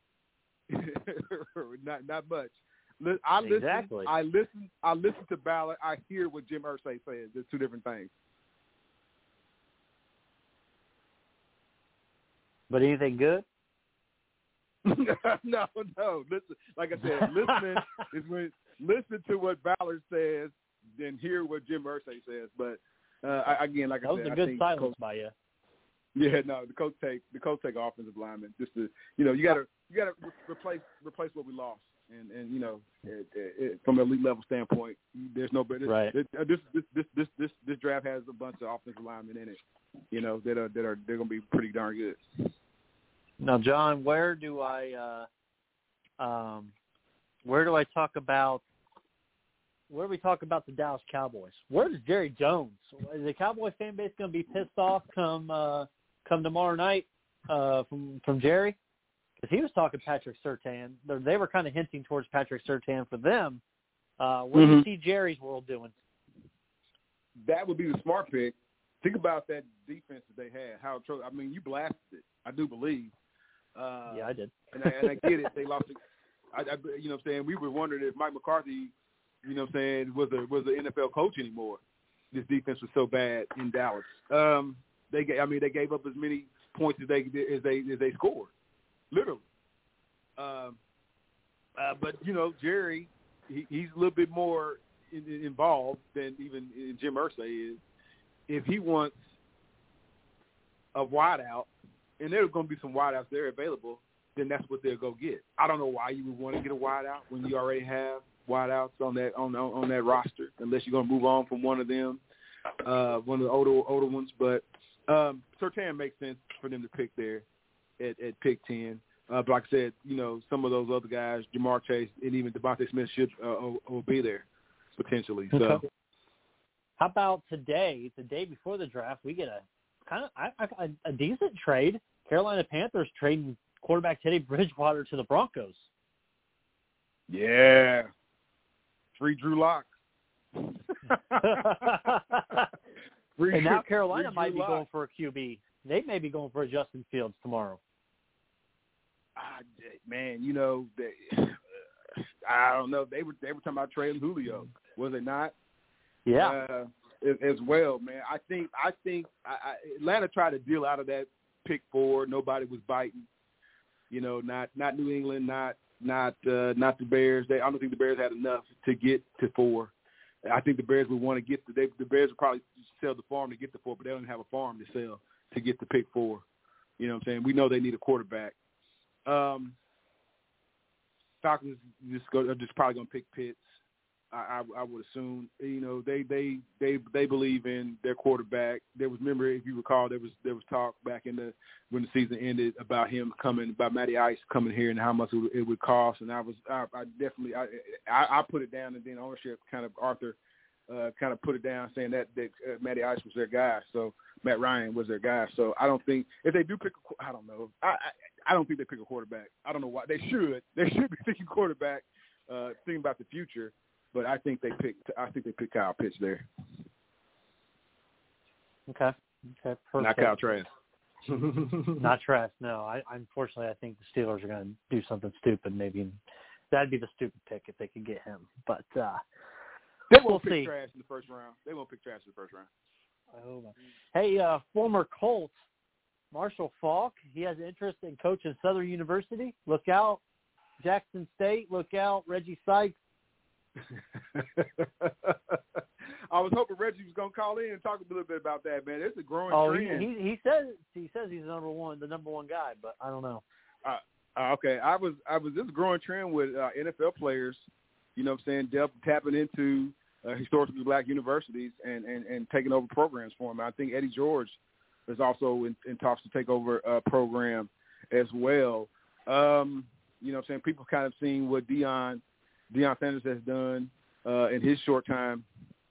not not much. I listen, exactly. I listen. I listen to Ballard. I hear what Jim Irsay says. There's two different things. But anything good? no, no. Listen, like I said, listening is when listen to what Ballard says, then hear what Jim Irsay says. But uh, I, again, like that I was said, a good I think silence coach, by you. Yeah, no, the coach take the coach take offensive lineman just to you know you got to you got to re- replace replace what we lost. And, and you know, it, it, it, from an elite level standpoint, there's no better. Right. This, this this this this this this draft has a bunch of offensive linemen in it, you know, that are that are they're gonna be pretty darn good. Now, John, where do I, uh, um, where do I talk about? Where do we talk about the Dallas Cowboys? Where's Jerry Jones? Is the Cowboy fan base gonna be pissed off come uh, come tomorrow night uh, from from Jerry? Because he was talking Patrick Surtain. They were kind of hinting towards Patrick Surtain for them. Uh, what mm-hmm. do you see Jerry's world doing? That would be the smart pick. Think about that defense that they had. How I mean, you blasted it. I do believe. Uh, yeah, I did. and, I, and I get it. They lost. I, I, you know, what I'm saying we were wondering if Mike McCarthy, you know, what I'm saying was a was an N F L coach anymore. This defense was so bad in Dallas. Um, they, I mean, they gave up as many points as they as they as they scored. Literally. Um, uh, but, you know, Jerry, he, he's a little bit more in, in, involved than even Jim Irsay is. If he wants a wideout, and there's going to be some wideouts there available, then that's what they'll go get. I don't know why you would want to get a wideout when you already have wideouts on that on on that roster, unless you're going to move on from one of them, uh, one of the older older ones. But um, Surtain makes sense for them to pick there. At, at pick ten, uh, but like I said, you know, some of those other guys, Jamar Chase and even Devontae Smith should uh, will, will be there potentially. So, okay. How about today, the day before the draft, we get a kind of a, a decent trade. Carolina Panthers trading quarterback Teddy Bridgewater to the Broncos. Yeah. Free Drew Lock. Free, and now Carolina free might Drew be Lock. going for a Q B. They may be going for a Justin Fields tomorrow. Ah, man, you know, they, I don't know. They were they were talking about trading Julio, was they not? Yeah. Uh, as, as well, man. I think I think I, I, Atlanta tried to deal out of that pick four. Nobody was biting. You know, not not New England, not not uh, not the Bears. They I don't think the Bears had enough to get to four. I think the Bears would want to get the they, the Bears would probably sell the farm to get the four, but they don't have a farm to sell to get the pick four. You know what I'm saying? We know they need a quarterback. Um, Falcons just go are just probably gonna pick Pitts. I, I, I would assume. You know, they, they they they believe in their quarterback. There was, remember, if you recall, there was there was talk back in the when the season ended about him coming, about Matty Ice coming here and how much it would, it would cost. And I was I, I definitely I, I I put it down, and then ownership kind of Arthur uh, kind of put it down, saying that that uh, Matty Ice was their guy. So Matt Ryan was their guy. So I don't think if they do pick, a, I don't know. I, I I don't think they pick a quarterback. I don't know why they should. They should be picking quarterback, uh, thinking about the future. But I think they picked. I think they picked Kyle Pitts there. Okay. Okay. Perfect. Not Kyle Trask. Not Trask. No. I unfortunately I think the Steelers are going to do something stupid. Maybe that'd be the stupid pick if they could get him. But uh, they won't we'll pick see. Trask in the first round. They won't pick Trask in the first round. Oh, hey, uh, former Colts Marshall Faulk. He has interest in coaching Southern University. Look out, Jackson State. Look out, Reggie Sykes. I was hoping Reggie was gonna call in and talk a little bit about that, man. It's a growing oh, trend. he, he he says he says he's the number one, the number one guy, but I don't know. Uh, uh, okay, I was I was this growing trend with uh, N F L players. You know what I'm saying? Dep- tapping into uh, historically black universities and, and, and taking over programs for them. I think Eddie George is also in, in talks to take over a program as well. Um, you know what I'm saying? People kind of seen what Deion. Deion Sanders has done uh, in his short time.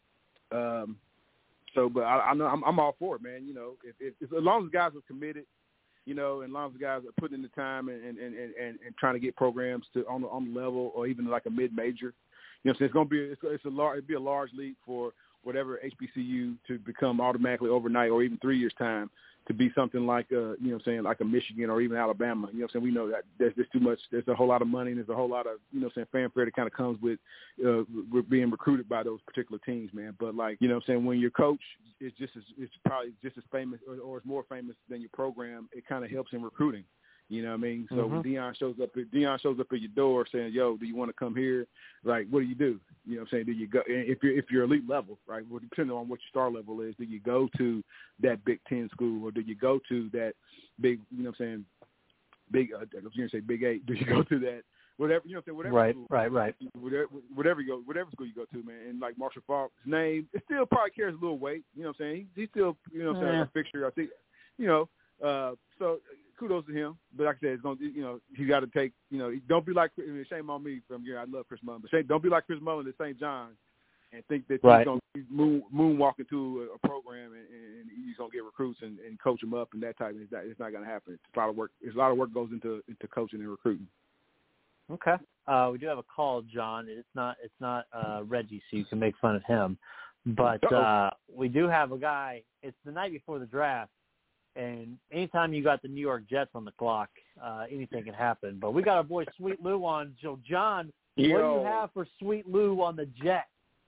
Um, so, but I, I know I'm, I'm all for it, man. You know, if, if, if, as long as guys are committed, you know, and as long as guys are putting in the time and, and, and, and, and trying to get programs to on the, on the level or even like a mid-major, you know, so it's going to be it's, it's a large it'd be a large leap for whatever H B C U to become automatically overnight or even three years time to be something like uh you know what I'm saying like a Michigan or even Alabama. You know what I'm saying? We know that there's just too much. There's a whole lot of money and there's a whole lot of you know what I'm saying fanfare that kind of comes with uh with being recruited by those particular teams, man. But like you know what I'm saying when your coach is just as it's probably just as famous or, or is more famous than your program, it kind of helps in recruiting. You know what I mean? So mm-hmm. when Deion shows up, Deion shows up at your door saying, "Yo, do you want to come here?" Like, what do you do? You know what I'm saying? Do you go if you're if you're elite level, right? Well, depending on what your star level is, do you go to that Big Ten school or do you go to that big? You know what I'm saying? Big. Uh, I was going to say Big Eight. Do you go to that? Whatever you know, what I'm saying whatever. Right, school, right, right. Whatever, whatever you go, whatever school you go to, man. And like Marshall Faulk's name, it still probably carries a little weight. You know what I'm saying? He, he's still, you know what I'm saying, Yeah. a fixture. I think, you know. Uh, so kudos to him, but like I said, it's gonna, you know, he's got to take, you know, don't be like, shame on me from here. I love Chris Mullin, but shame, don't be like Chris Mullin at Saint John's and think that Right. he's gonna moon, moonwalk into a, a program and, and he's gonna get recruits and, and coach them up and that type. Of, it's not, it's not gonna happen. It's a lot of work. There's a lot of work goes into into coaching and recruiting. Okay. Uh, we do have a call, John. It's not it's not uh, Reggie, so you can make fun of him. But uh, we do have a guy. It's the night before the draft. And anytime you got the New York Jets on the clock, uh, anything can happen. But we got our boy Sweet Lou on. So, John, Yo. what do you have for Sweet Lou on the Jets?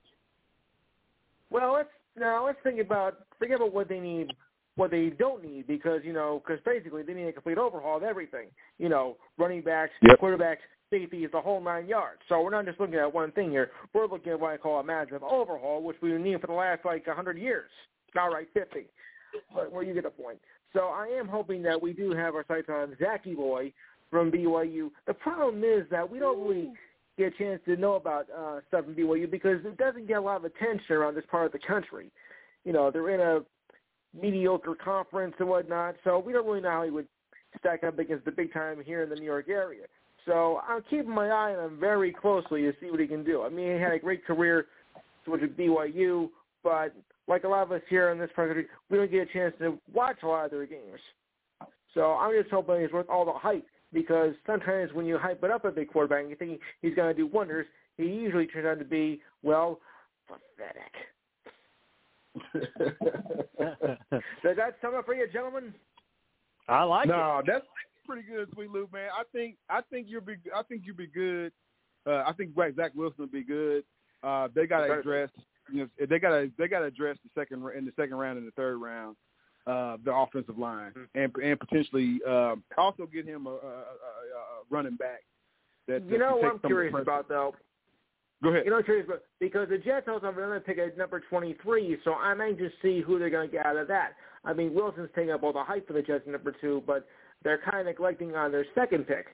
Well, let's now let's think about think about what they need, what they don't need, because you know, because basically they need a complete overhaul of everything. You know, running backs, Yep. quarterbacks, safeties, the whole nine yards. So we're not just looking at one thing here. We're looking at what I call a massive overhaul, which we've needed for the last like a hundred years. All right, fifty. But where you get the point. So I am hoping that we do have our sights on Zachy Boy from B Y U. The problem is that we don't really get a chance to know about uh, stuff in B Y U because it doesn't get a lot of attention around this part of the country. You know, they're in a mediocre conference and whatnot, so we don't really know how he would stack up against the big time here in the New York area. So I'm keeping my eye on him very closely to see what he can do. I mean, he had a great career with B Y U, but like a lot of us here in this country, we don't get a chance to watch a lot of their games. So I'm just hoping he's worth all the hype because sometimes when you hype it up a big quarterback and you think he's going to do wonders, he usually turns out to be, well, pathetic. Does that sum up for you, gentlemen? I like no, it. No, that's pretty good, Sweet Lou, man. I think I think you'll be I think you'll be good. Uh, I think Zach Wilson will be good. Uh, they got to address, you know, they got to they got to address the second in the second round and the third round, uh, the offensive line, mm-hmm. and and potentially uh, also get him a, a, a, a running back. That, you that know what I'm curious about though. Go ahead. You know what I'm curious about because the Jets also have another pick at number twenty-three, so I'm anxious to see who they're going to get out of that. I mean, Wilson's taking up all the hype for the Jets at number two, but they're kind of neglecting on their second pick.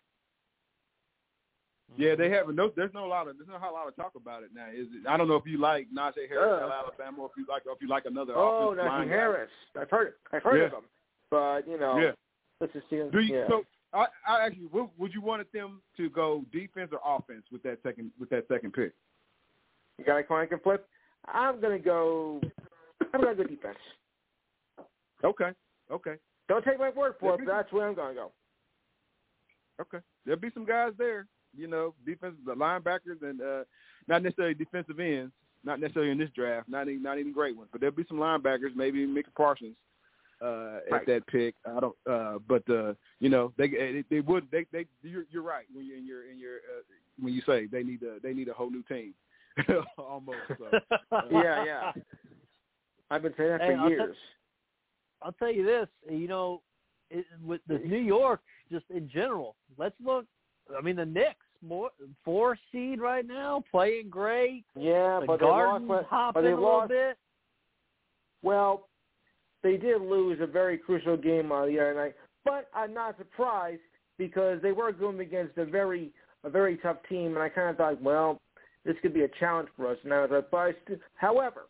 Yeah, they haven't. No, there's no lot of there's not a lot of talk about it now. Is it? I don't know if you like Najee Harris, uh, Alabama, or if you like or if you like another. Oh, Najee Harris. I've heard I've heard yeah. of him, but you know, yeah. let's just see. Him. Do you, yeah. So I, I actually, would, would you wanted them to go defense or offense with that second with that second pick? You got a coin I can flip. I'm gonna go. I'm gonna go defense. Okay. Okay. Don't take my word for it, but that's where I'm gonna go. Okay. There'll be some guys there. You know, defensive the linebackers and uh, not necessarily defensive ends, not necessarily in this draft, not any, not any great ones, but there'll be some linebackers, maybe Micah Parsons uh, right. at that pick. I don't, uh, but uh, you know, they they, they would they they you're, you're right when you in your in your uh, when you say they need a they need a whole new team almost. So, uh, yeah, yeah. I've been saying that hey, for I'll years. T- I'll tell you this, you know, it, with the New York, just in general, let's look. I mean, the Knicks, more, four seed right now, playing great. Yeah, the but Garden's they lost. hopping but they a lost, little bit. Well, they did lose a very crucial game on the other night, but I'm not surprised because they were going against a very, a very tough team, and I kind of thought, well, this could be a challenge for us. And I was like, but I still, however,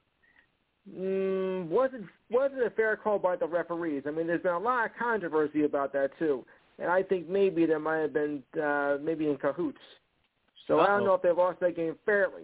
mm, was it was it a fair call by the referees? I mean, there's been a lot of controversy about that too. And I think maybe there might have been uh, maybe in cahoots. So Uh-oh. I don't know if they lost that game fairly.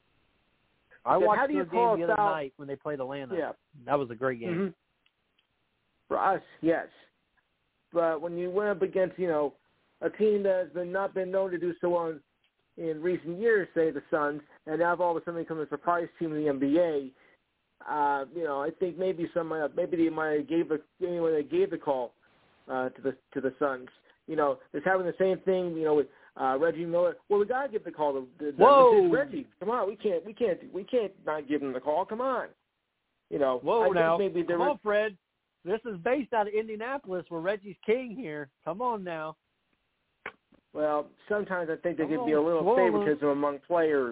I then watched how do you their game the other foul? night when they played Atlanta. Yeah. That was a great game. Mm-hmm. For us, yes. But when you went up against, you know, a team that has been not been known to do so well in, in recent years, say the Suns, and now all of a sudden become a surprise team in the N B A, uh, you know, I think maybe some uh, maybe they might have gave a anyone that gave the call. Uh, to the to the Suns, you know, it's having the same thing, you know, with uh, Reggie Miller. Well, we gotta give the call to the, the, Whoa. This is Reggie. Come on, we can't we can't we can't not give him the call. Come on, you know. Whoa, I now, think maybe come was, on, Fred. This is based out of Indianapolis, where Reggie's king here. Come on now. Well, sometimes I think there come could on, be a little Whoa. favoritism among players.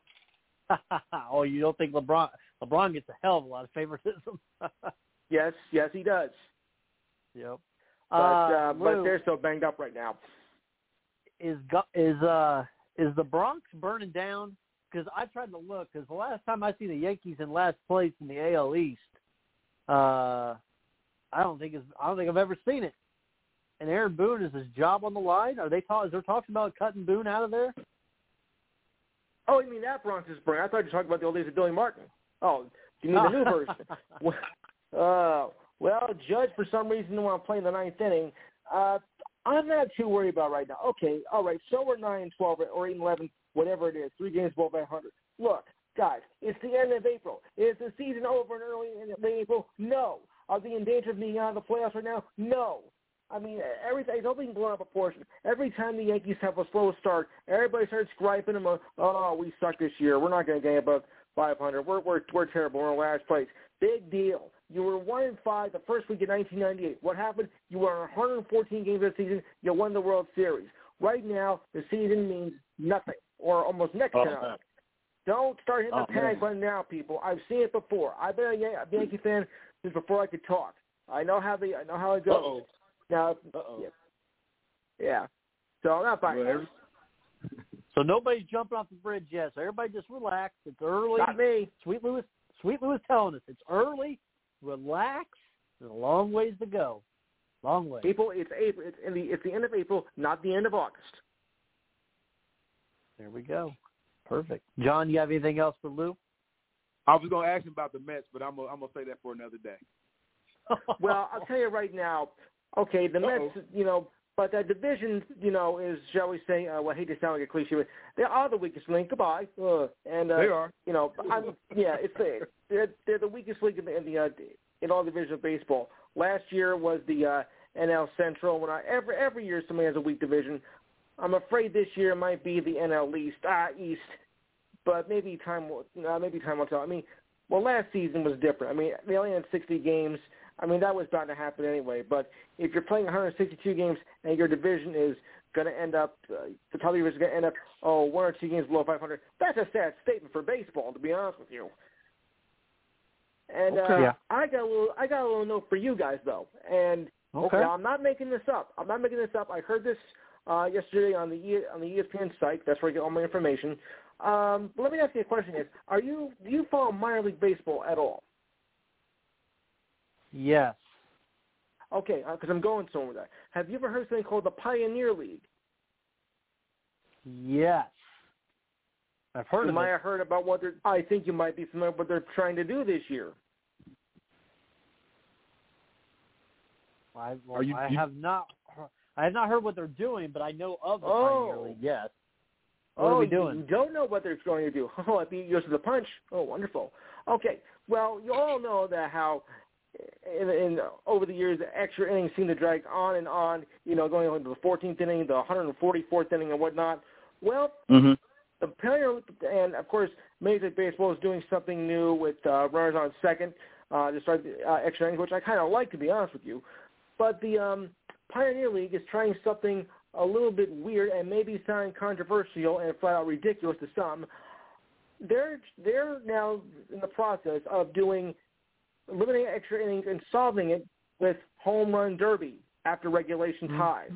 Oh, you don't think LeBron LeBron gets a hell of a lot of favoritism? Yes, yes, he does. Yep. But uh, uh, but Lou, they're so banged up right now. Is is uh is the Bronx burning down? Because I tried to look. Because the last time I see the Yankees in last place in the A L East, uh, I don't think it's, I don't think I've ever seen it. And Aaron Boone, is his job on the line? Are they talk, is there talks about cutting Boone out of there? Oh, you mean that Bronx is burning? I thought you were talking about the old days of Billy Martin. Oh, you mean the new version? Uh, well, Judge, for some reason, want to play in the ninth inning. Uh, I'm not too worried about right now. Okay, all right, so we're nine and twelve or eight and eleven, whatever it is, three games above five hundred. Look, guys, it's the end of April. Is the season over in early in late April? No. Are they in danger of being out of the playoffs right now? No. I mean, everything, everything blown out of proportion. Every time the Yankees have a slow start, everybody starts griping them. Oh, we suck this year. We're not going to get above five hundred. We're we're we're terrible. We're in last place. Big deal. You were one and five the first week in nineteen ninety-eight. What happened? You won one hundred fourteen games this season. You won the World Series. Right now, the season means nothing, or almost next oh, to nothing. Don't start hitting oh, the panic button now, people. I've seen it before. I've been a Yan- a Yankee fan since before I could talk. I know how the I know how it goes. Uh-oh. Now, Uh-oh. yeah, yeah. So I'm not buying Well, that. So nobody's jumping off the bridge yet. So everybody just relax. It's early. Not me. Sweet Louis, Sweet Louis telling us it's early. Relax. There's a long ways to go. Long way. People, it's April. It's in the it's the end of April, not the end of August. There we go. Perfect. John, you have anything else for Lou? I was going to ask him about the Mets, but I'm gonna, I'm going to say that for another day. Well, I'll tell you right now. Okay, the Uh-oh. Mets. You know, but that division, you know, is, shall we say, uh, well, I hate to sound like a cliche, but they are the weakest link. Goodbye. Uh, and uh, they are. You know, I'm, yeah, it's the, they're, they're the weakest link in the, in, the, uh, in all divisions of baseball. Last year was the uh, N L Central. When I every every year somebody has a weak division. I'm afraid this year might be the N L East, ah, East, but maybe time will, uh, maybe time will tell. I mean, well, last season was different. I mean, they only had sixty games. I mean, that was bound to happen anyway. But if you're playing one hundred sixty-two games and your division is going to end up, uh, the top division is going to end up, oh, one or two games below five hundred, that's a sad statement for baseball, to be honest with you. And okay. uh, yeah. I got a little, I got a little note for you guys though. And okay, okay I'm not making this up. I'm not making this up. I heard this uh, yesterday on the e- on the E S P N site. That's where I get all my information. Um, let me ask you a question: Is are you do you follow minor league baseball at all? Yes. Okay, because uh, I'm going somewhere with that. Have you ever heard something called the Pioneer League? Yes. I've heard you of might it. have heard about what they're. I think you might be familiar with what they're trying to do this year. I, well, Are you, I you, have not. I have not heard what they're doing, but I know of the Oh. Pioneer League. Yes. What oh, are we doing? You don't know what they're going to do. Oh, I beat you to the punch. Oh, wonderful. Okay. Well, you all know that how in, in over the years, the extra innings seem to drag on and on. You know, going into the fourteenth inning, the one hundred forty-fourth inning, and whatnot. Well. Mm-hmm. The Pioneer, and of course, Major League Baseball is doing something new with uh, runners on second uh, to start the uh, extra innings, which I kind of like, to be honest with you. But the um, Pioneer League is trying something a little bit weird and maybe sounding controversial and flat out ridiculous to some. They're they're now in the process of doing eliminating extra innings and solving it with home run derby after regulation Mm-hmm. ties.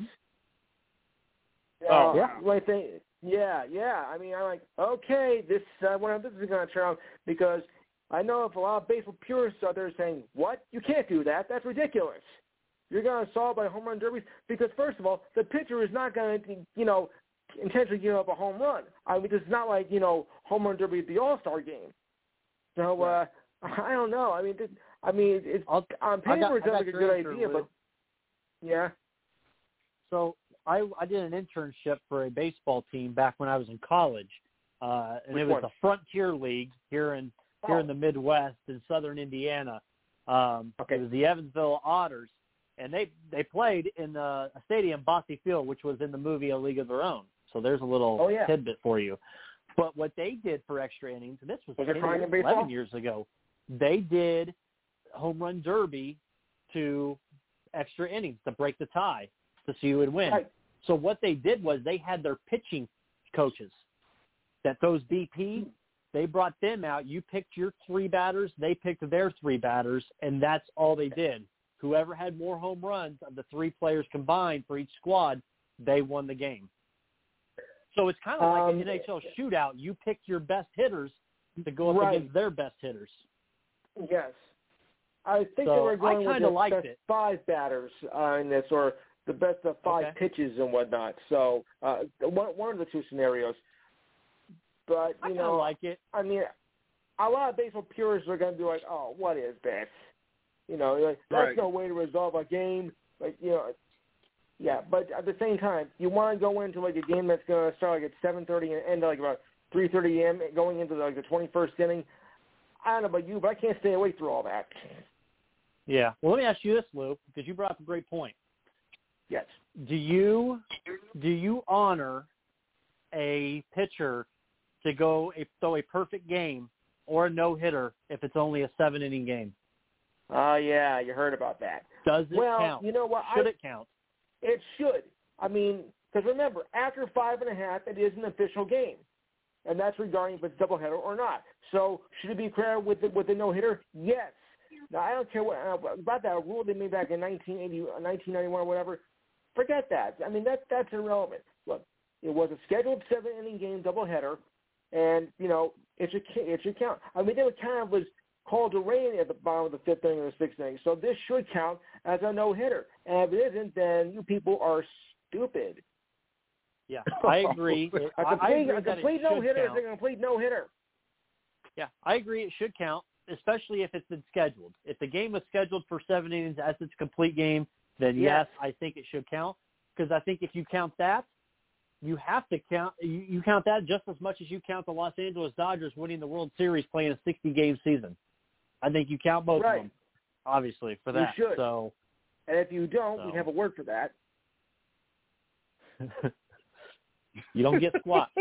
Oh, uh, yeah. Like they, yeah, yeah. I mean, I'm like, okay, this uh, one of this is going to turn out because I know if a lot of baseball purists out there saying, "What? You can't do that. That's ridiculous. You're going to solve by home run derbies." Because first of all, the pitcher is not going to, you know, intentionally give up a home run. I mean, it's not like, you know, home run derby at the All-Star game. So uh, I don't know. I mean, it, I mean, it's I'll, on I paper got, it sounds I got like a your good answer, idea, Lou. but yeah. So I, I did an internship for a baseball team back when I was in college, uh, and Which it was one? the Frontier League here in here Oh. in the Midwest in southern Indiana. Um, Okay. It was the Evansville Otters, and they they played in the, a stadium, Bosse Field, which was in the movie A League of Their Own. So there's a little Oh, yeah. tidbit for you. But what they did for extra innings, and this was, Was it ten, trying in baseball? eleven years ago, they did home run derby to extra innings to break the tie to see who would win. Right. So what they did was they had their pitching coaches that those B P, they brought them out. You picked your three batters, they picked their three batters, and that's all they did. Whoever had more home runs of the three players combined for each squad, they won the game. So it's kind of like Um, an N H L shootout. You pick your best hitters to go up Right. against their best hitters. Yes. I think So they were I going with kinda the liked best it. five batters uh, in this, or the best of five Okay. pitches and whatnot. So uh, one one of the two scenarios. But I you kind of know, like it. I mean, a lot of baseball purists are going to be like, "Oh, what is this?" You know, like, that's Right. no way to resolve a game. Like, you know, yeah. But at the same time, you want to go into like a game that's going to start like at seven thirty and end like about three thirty a.m. going into like the twenty-first inning. I don't know about you, but I can't stay awake through all that. Yeah. Well, let me ask you this, Lou, because you brought up a great point. Yes. Do you do you honor a pitcher to go a, throw a perfect game or a no-hitter if it's only a seven-inning game? Oh, uh, yeah, you heard about that. Does it well, count? you know what? Should I, it count? It should. I mean, because remember, after five and a half, it is an official game, and that's regarding if it's doubleheader or not. So should it be credited with the, with the no-hitter? Yes. Now, I don't care what, uh, about that rule they made back in nineteen eighty, nineteen ninety-one or whatever. Forget that. I mean, that that's irrelevant. Look, it was a scheduled seven-inning game doubleheader, and, you know, it should, it should count. I mean, it kind of was called to rain at the bottom of the fifth inning or the sixth inning. So this should count as a no-hitter. And if it isn't, then you people are stupid. Yeah, I agree. a I, complete, I agree a that complete it no-hitter should is count. a complete no-hitter. Yeah, I agree it should count, especially if it's been scheduled. If the game was scheduled for seven innings as its complete game, then Yes. yes, I think it should count. because I think if you count that, you have to count you, you count that just as much as you count the Los Angeles Dodgers winning the World Series playing a sixty-game season. I think you count both right. of them, obviously, for that. You should. So, and if you don't, so. we have a word for that. You don't get squat.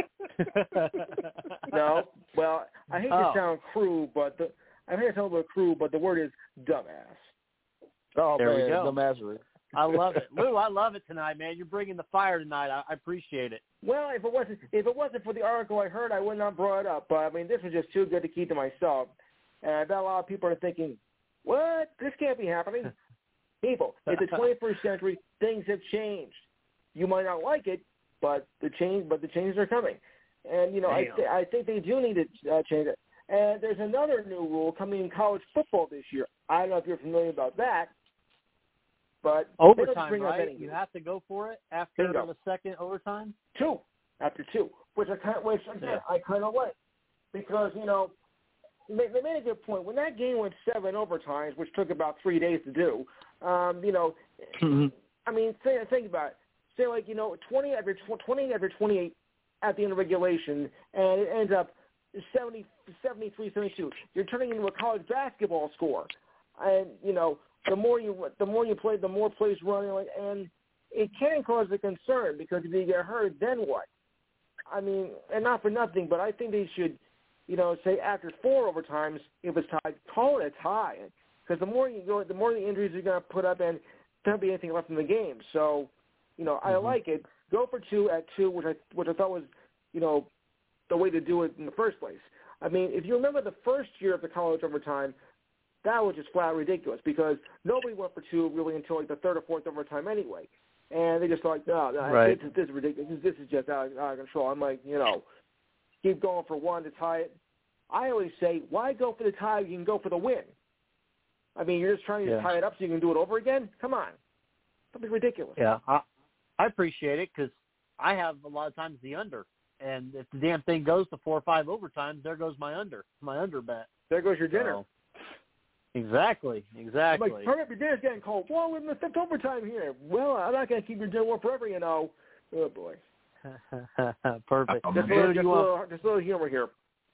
No. Well, I hate oh. to sound crude, but the I hate to sound a little crude, but the word is dumbass. Oh, there man, we go. dumbassery. I love it, Lou. I love it tonight, man. You're bringing the fire tonight. I, I appreciate it. Well, if it wasn't if it wasn't for the article I heard, I would not brought it up. But I mean, this was just too good to keep to myself, and I bet a lot of people are thinking, "What? This can't be happening." People, it's the twenty-first century. Things have changed. You might not like it, but the change, but the changes are coming, and you know, I th- I think they do need to uh, change it. And there's another new rule coming in college football this year. I don't know if you're familiar about that. But overtime, bring right? Up anything. You have to go for it after Bingo. the second overtime? Two. After two. Which I kind of, which again, yeah. I kind of like. Because, you know, they, they made a good point. When that game went seven overtimes, which took about three days to do, um, you know, mm-hmm. I mean, think, think about it. Say, like, you know, twenty after, twenty after twenty-eight at the end of regulation, and it ends up seventy, seventy-three, seventy-two. You're turning into a college basketball score. And, you know, the more you the more you play, the more plays running, and it can cause a concern because if you get hurt, then what? I mean, and not for nothing, but I think they should, you know, say after four overtimes, if it's tied, call it a tie, because the more you go, the more the injuries you're going to put up, and there won't be anything left in the game. So, you know, I mm-hmm. like it. Go for two at two, which I which I thought was, you know, the way to do it in the first place. I mean, if you remember the first year of the college overtime, that was just flat ridiculous because nobody went for two really until like the third or fourth overtime anyway. And they just thought, no, no right. this, this is ridiculous. This, this is just out of, out of control. I'm like, you know, keep going for one to tie it. I always say, why go for the tie? You can go for the win. I mean, you're just trying to yeah. tie it up so you can do it over again? Come on. That'd be ridiculous. Yeah, I, I appreciate it because I have a lot of times the under. And if the damn thing goes to four or five overtimes, there goes my under, my under bet. There goes your dinner. So, exactly, exactly. I'm like, hurry up, your dinner's getting cold. Well, we're in the fifth overtime here. Well, I'm not going to keep your dinner warm forever, you know. Oh, boy. Perfect. Oh, just, a little, just, a little, just a little humor here.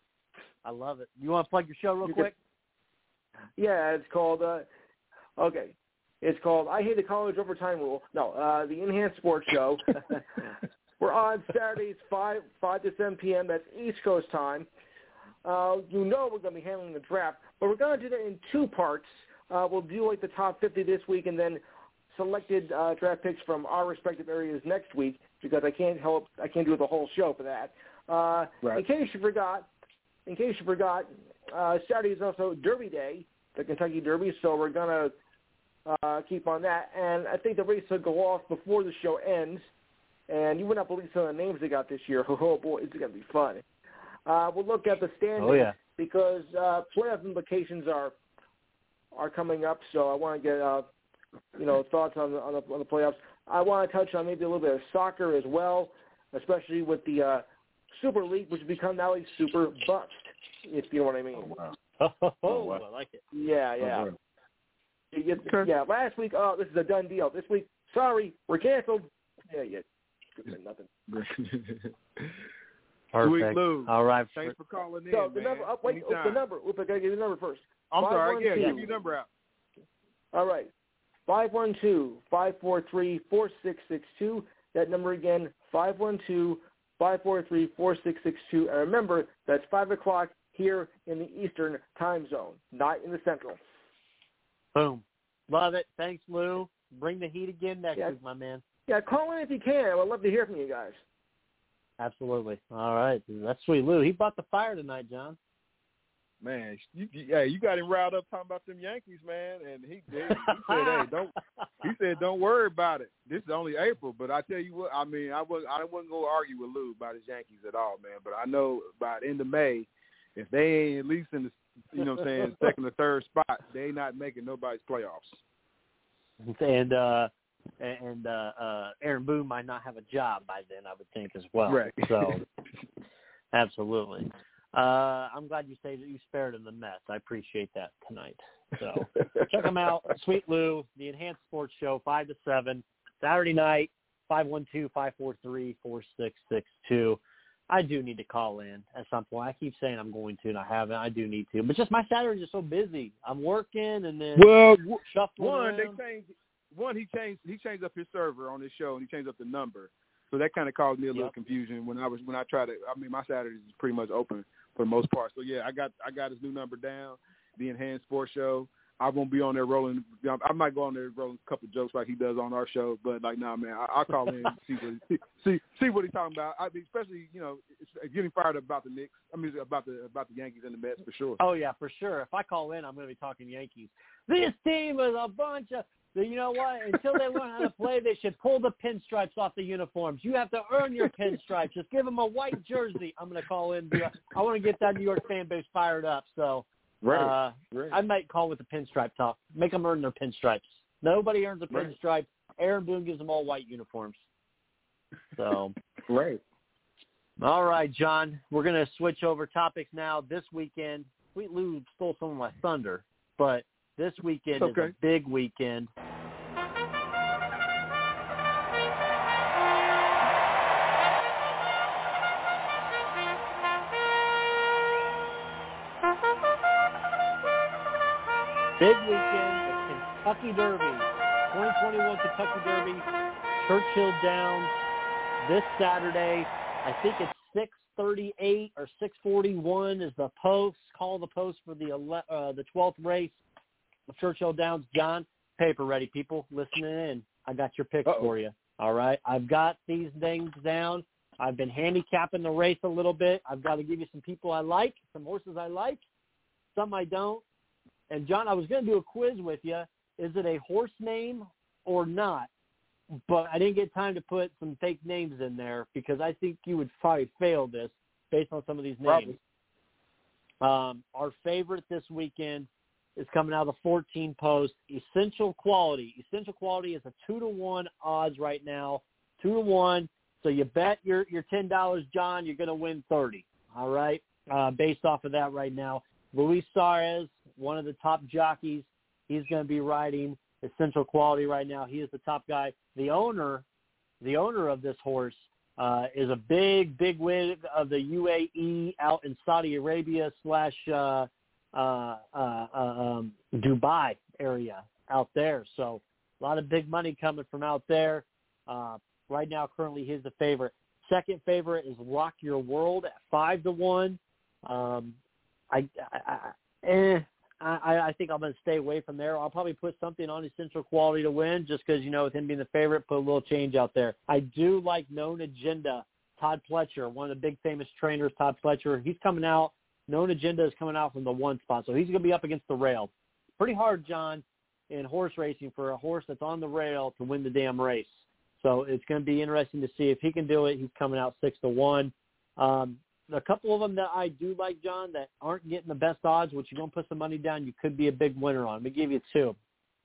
I love it. You want to plug your show real you quick? Could, yeah, it's called, uh, okay, it's called I Hate the College Overtime Rule. No, uh, the Enhanced Sports Show. We're on Saturdays, five five to seven p.m. That's East Coast time. Uh, you know we're going to be handling the draft, but we're going to do that in two parts. Uh, we'll do like the top fifty this week and then selected uh, draft picks from our respective areas next week because I can't help, I can't do the whole show for that. Uh, right. In case you forgot, in case you forgot, uh, Saturday is also Derby Day, the Kentucky Derby, so we're going to uh, keep on that. And I think the race will go off before the show ends. And you would not believe some of the names they got this year. Oh, boy, it's going to be fun. Uh, we'll look at the standings oh, yeah. because uh, playoff implications are are coming up. So I want to get uh, you know thoughts on the, on the on the playoffs. I want to touch on maybe a little bit of soccer as well, especially with the uh, Super League, which has become now a Super Bust, if you know what I mean. Oh, wow. Oh, Oh, wow. I like it. Yeah, yeah. Oh, You get, yeah, last week, oh, this is a done deal. This week, sorry, we're canceled. Yeah, yeah. Nothing. Perfect. Sweet Lou. All right. Thanks for calling in, So the man. number, oh, wait, oh, the number. Oop, I got to give you the number first. I'm sorry. Yeah, two. give your number out. All right. five one two, five four three, four six six two. That number again, five one two, five four three, four six six two. And remember, that's five o'clock here in the Eastern time zone, not in the Central. Boom. Love it. Thanks, Lou. Bring the heat again next Yeah. week, my man. Yeah, call in if you can. I would love to hear from you guys. Absolutely. All right. That's sweet. Lou, he brought the fire tonight, John. Man, you, you, yeah, you got him riled up talking about them Yankees, man. And he, he, he said, "Hey, don't." He said, "Don't worry about it. This is only April." But I tell you what, I mean, I was I wasn't gonna argue with Lou about his Yankees at all, man. But I know by the end of May, if they ain't at least in the, you know, what I'm saying, second or third spot, they ain't not making nobody's playoffs. And uh, and uh, uh, Aaron Boone might not have a job by then, I would think, as well. Right. So, absolutely. Uh, I'm glad you say that you spared him the mess. I appreciate that tonight. So check them out. Sweet Lou, the Enhanced Sports Show, five to seven, Saturday night, five one two, five four three, four six six two. I do need to call in at some point. I keep saying I'm going to, and I haven't. I do need to. But just my Saturdays are so busy. I'm working and then well, shuffling one, around. they changed, one, he changed he changed up his server on his show, and he changed up the number. So that kind of caused me a little Yep. confusion when I was when I try to. I mean, my Saturdays is pretty much open for the most part. So yeah, I got I got his new number down. The Enhanced Sports Show. I won't be on there rolling. I might go on there rolling a couple of jokes like he does on our show, but like, nah, man, I, I'll call in and see what see, see see what he's talking about. I mean, especially you know, getting fired up about the Knicks. I mean, about the about the Yankees and the Mets for sure. Oh yeah, for sure. If I call in, I'm going to be talking Yankees. This team is a bunch of. You know what? Until they learn how to play, they should pull the pinstripes off the uniforms. You have to earn your pinstripes. Just give them a white jersey. I'm going to call in. I want to get that New York fan base fired up. So Right. uh, right. I might call with the pinstripe talk. Make them earn their pinstripes. Nobody earns a pinstripe. Right. Aaron Boone gives them all white uniforms. So, right. All right, John. We're going to switch over topics now. This weekend, Sweet Lou stole some of my thunder, but this weekend okay. is a big weekend. Big weekend, the Kentucky Derby, twenty twenty-one Kentucky Derby, Churchill Downs, this Saturday. I think it's six thirty-eight or six forty-one is the post, call the post for the uh, the twelfth race of Churchill Downs. John, paper ready, people, listening in. I got your picks Uh-oh. for you. All right, I've got these things down. I've been handicapping the race a little bit. I've got to give you some people I like, some horses I like, some I don't. And, John, I was going to do a quiz with you. Is it a horse name or not? But I didn't get time to put some fake names in there because I think you would probably fail this based on some of these names. Um, our favorite this weekend is coming out of the fourteen post, Essential Quality. Essential Quality is a two to one odds right now, two to one. So you bet your your ten dollars, John, you're going to win thirty. All right, uh, based off of that right now. Luis Suarez, one of the top jockeys, he's going to be riding Essential Quality right now. He is the top guy. The owner, the owner of this horse, uh, is a big, big wig of the U A E out in Saudi Arabia slash uh, uh, uh, um, Dubai area out there. So a lot of big money coming from out there. Uh, right now, currently, he's the favorite. Second favorite is Rock Your World at five to one. Um, I, I, I, eh, I, I think I'm going to stay away from there. I'll probably put something on Essential Quality to win just because, you know, with him being the favorite, put a little change out there. I do like Known Agenda, Todd Pletcher, one of the big famous trainers, Todd Pletcher. He's coming out. Known Agenda is coming out from the one spot, so he's going to be up against the rail. Pretty hard, John, in horse racing for a horse that's on the rail to win the damn race. So it's going to be interesting to see if he can do it. He's coming out six to one. Um, a couple of them that I do like, John, that aren't getting the best odds, which you're going to put some money down, you could be a big winner on. Let me give you two.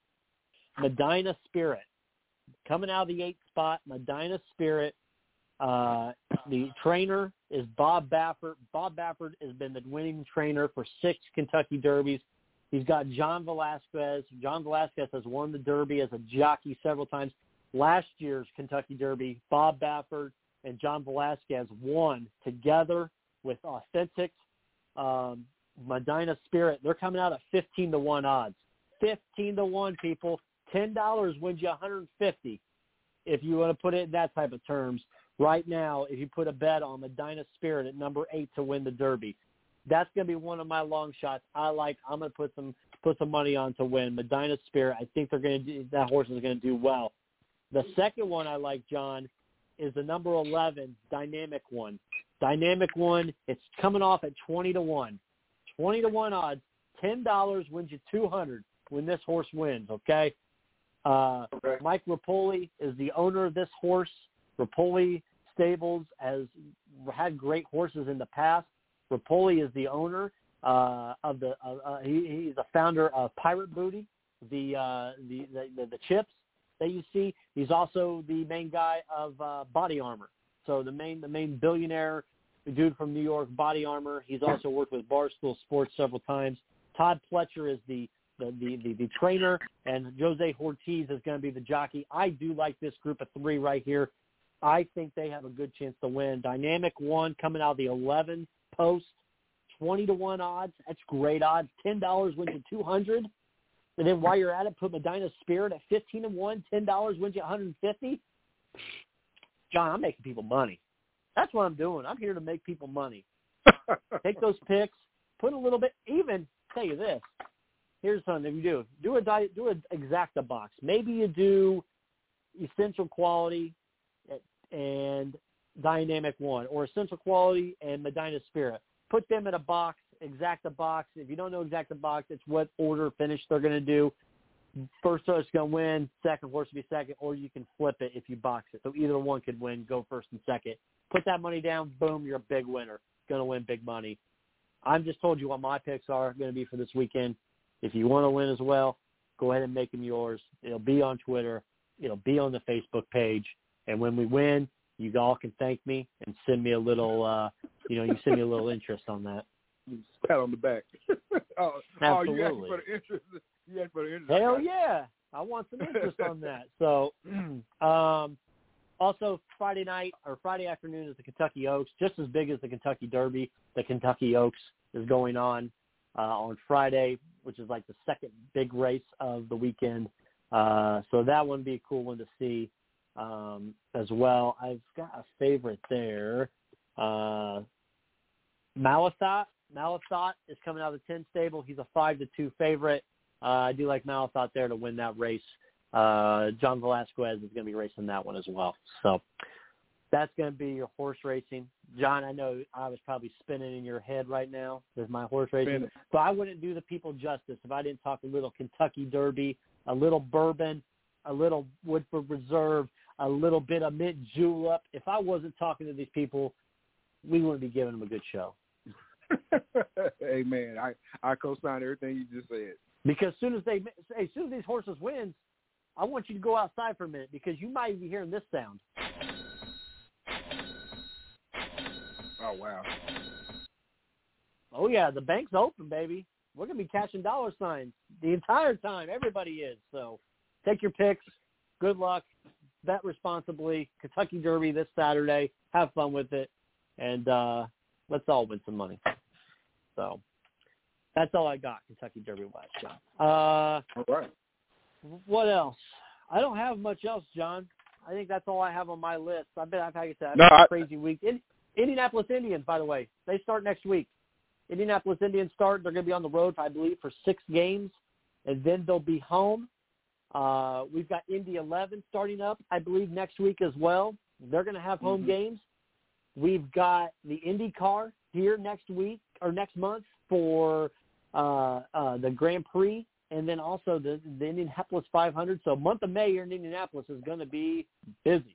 Medina Spirit. Coming out of the eighth spot, Medina Spirit. Uh, the trainer is Bob Baffert. Bob Baffert has been the winning trainer for six Kentucky Derbies. He's got John Velasquez. John Velasquez has won the Derby as a jockey several times. Last year's Kentucky Derby, Bob Baffert and John Velasquez won together with Authentic um, Medina Spirit. They're coming out at fifteen to one odds. fifteen to one, people. ten dollars wins you one hundred fifty if you want to put it in that type of terms. Right now, if you put a bet on Medina Spirit at number eight to win the Derby, that's going to be one of my long shots. I like. I'm going to put some put some money on to win Medina Spirit. I think they're going to do, that horse is going to do well. The second one I like, John, is the number eleven Dynamic One. Dynamic One. It's coming off at twenty to one. Twenty to one odds. Ten dollars wins you two hundred when this horse wins. Okay. Uh, okay. Mike Rapoli is the owner of this horse. Rapoli Stables has had great horses in the past. Rapoli is the owner uh, of the. Uh, uh, he, he's the founder of Pirate Booty, the, uh, the, the the the chips that you see. He's also the main guy of uh, Body Armor. So the main the main billionaire, the dude from New York, Body Armor. He's also worked with Barstool Sports several times. Todd Pletcher is the the the, the, the trainer, and Jose Ortiz is going to be the jockey. I do like this group of three right here. I think they have a good chance to win. Dynamic One coming out of the eleven post, twenty to one odds. That's great odds. ten dollars wins you two hundred. And then while you're at it, put Medina Spirit at fifteen to one. ten dollars wins you one hundred fifty. John, I'm making people money. That's what I'm doing. I'm here to make people money. Take those picks, put a little bit. Even tell you this. Here's something you do. Do a di- do an exacta box. Maybe you do Essential Quality and Dynamic One, or Essential Quality and Medina Spirit. Put them in a box, exacta box. If you don't know exacta box, it's what order finish they're going to do. First horse is going to win, second horse will be second, or you can flip it if you box it. So either one could win, go first and second. Put that money down, boom, you're a big winner. Going to win big money. I'm just told you what my picks are going to be for this weekend. If you want to win as well, go ahead and make them yours. It'll be on Twitter. It'll be on the Facebook page. And when we win, you all can thank me and send me a little, uh, you know, you send me a little interest on that. Pat on the back. oh, Absolutely. Oh, you asked for the interest. You asked for the interest. Hell yeah. I want some interest on that. So, um, also Friday night or Friday afternoon is the Kentucky Oaks, just as big as the Kentucky Derby. The Kentucky Oaks is going on uh, on Friday, which is like the second big race of the weekend. Uh, so that one would be a cool one to see um, as well. I've got a favorite there. Uh, Malathaat. Malathaat is coming out of the ten stable. He's a five to two favorite. Uh, I do like Malathaat there to win that race. Uh, John Velasquez is going to be racing that one as well. So that's going to be your horse racing. John, I know I was probably spinning in your head right now with my horse racing, Spinning. but I wouldn't do the people justice if I didn't talk a little Kentucky Derby, a little Bourbon, a little Woodford Reserve, a little bit of Mint Julep. If I wasn't talking to these people, we wouldn't be giving them a good show. Hey, man, I, I co-sign everything you just said. Because as soon as they, as soon as these horses win, I want you to go outside for a minute because you might be hearing this sound. Oh, wow. Oh, yeah, the bank's open, baby. We're going to be cashing dollar signs the entire time. Everybody is. So take your picks. Good luck. Bet responsibly. Kentucky Derby this Saturday. Have fun with it. And uh, let's all win some money. So that's all I got, Kentucky Derby-wise, John. Uh, all right. What else? I don't have much else, John. I think that's all I have on my list. I bet I've had no, a I, crazy week. In, Indianapolis Indians, by the way, they start next week. Indianapolis Indians start. They're going to be on the road, I believe, for six games, and then they'll be home. Uh, we've got Indy eleven starting up, I believe, next week as well. They're going to have home mm-hmm. games. We've got the IndyCar here next week or next month for uh, uh, the Grand Prix. And then also the, the Indianapolis five hundred. So month of May here in Indianapolis is going to be busy.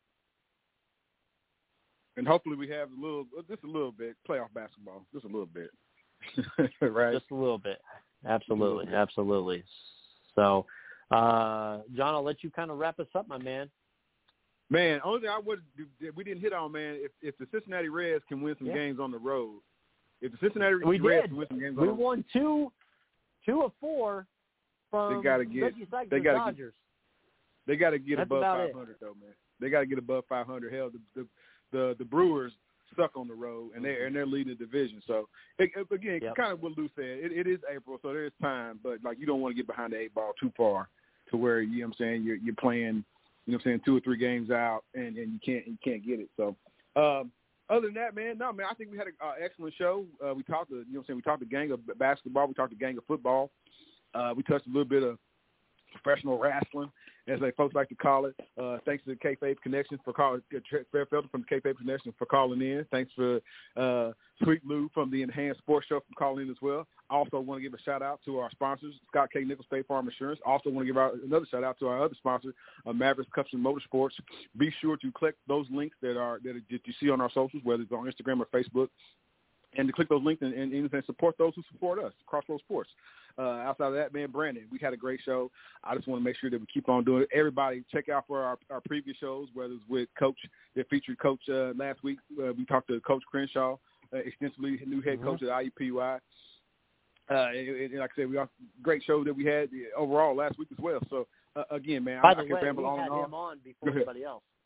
And hopefully we have a little, just a little bit, playoff basketball, just a little bit. Right? Just a little bit. Absolutely, absolutely. So, uh, John, I'll let you kind of wrap us up, my man. Man, only thing I would we didn't hit on, man, if, if the Cincinnati Reds can win some yeah. games on the road, if the Cincinnati we Reds did. can win some games we on the road. We won two, two of four. From they gotta get. They gotta Dodgers. get. They gotta get That's above five hundred it. though, man. They gotta get above five hundred. Hell, the the the, the Brewers stuck on the road and they and they're leading the division. So it, again, yep. kind of what Lou said. It, it is April, so there is time, but like you don't want to get behind the eight ball too far to where you know what I'm saying you're you're playing, you know what I'm saying, two or three games out and, and you can't you can't get it. So. Um, Other than that, man, no, man, I think we had an uh, excellent show. Uh, we talked, to, you know, what I'm saying we talked a gang of basketball, we talked a gang of football. Uh, we touched a little bit of professional wrestling, as they folks like to call it. Uh, thanks to the K-Fape Connection for calling, Fairfield from the K-Fape Connection for calling in. Thanks for uh, Sweet Lou from the Enhanced Sports Show for calling in as well. Also want to give a shout out to our sponsors, Scott K. Nichols State Farm Insurance. Also want to give out another shout out to our other sponsor, uh, Mavericks Custom Motorsports. Be sure to click those links that are that, that you see on our socials, whether it's on Instagram or Facebook, and to click those links and, and, and support those who support us, Crossroads Sports. Uh, outside of that, man, Brandon, we had a great show. I just want to make sure that we keep on doing it. Everybody, check out for our, our previous shows, whether it's with Coach that featured Coach uh, last week. Uh, we talked to Coach Crenshaw uh, extensively, new head coach mm-hmm. at I U P U I. Uh, and, and like I said, we got a great show that we had overall last week as well. So, uh, again, man, By I, the I can way, ramble we on had and on. him on before anybody else.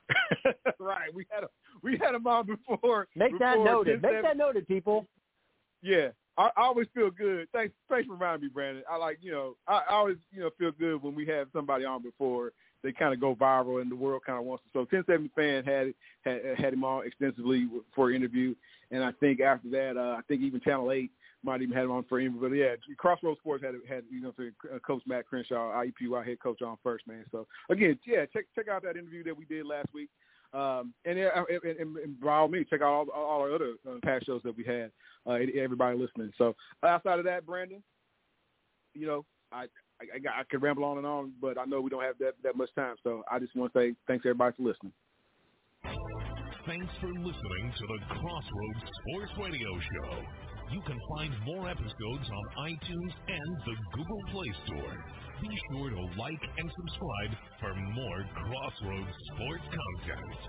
Right. We had a, we had him on before. Make before that noted. Make ten seven that noted, people. Yeah. I, I always feel good. Thanks, thanks for reminding me, Brandon. I like, you know, I, I always, you know, feel good when we have somebody on before they kind of go viral and the world kind of wants to. So ten seventy fan had had had him on extensively for an interview, and I think after that, uh, I think even Channel eight might even had him on for an interview. But yeah, Crossroads Sports had had you know Coach Matt Crenshaw, I E P Y head coach, on first, man. So again, yeah, check check out that interview that we did last week. Um, and, and, and, and by all means, check out all, all our other uh, past shows that we had, uh, everybody listening. So outside of that, Brandon, you know, I, I, I, I could ramble on and on, but I know we don't have that, that much time. So I just want to say thanks, everybody, for listening. Thanks for listening to the Crossroads Sports Radio Show. You can find more episodes on iTunes and the Google Play Store. Be sure to like and subscribe for more Crossroads sports content.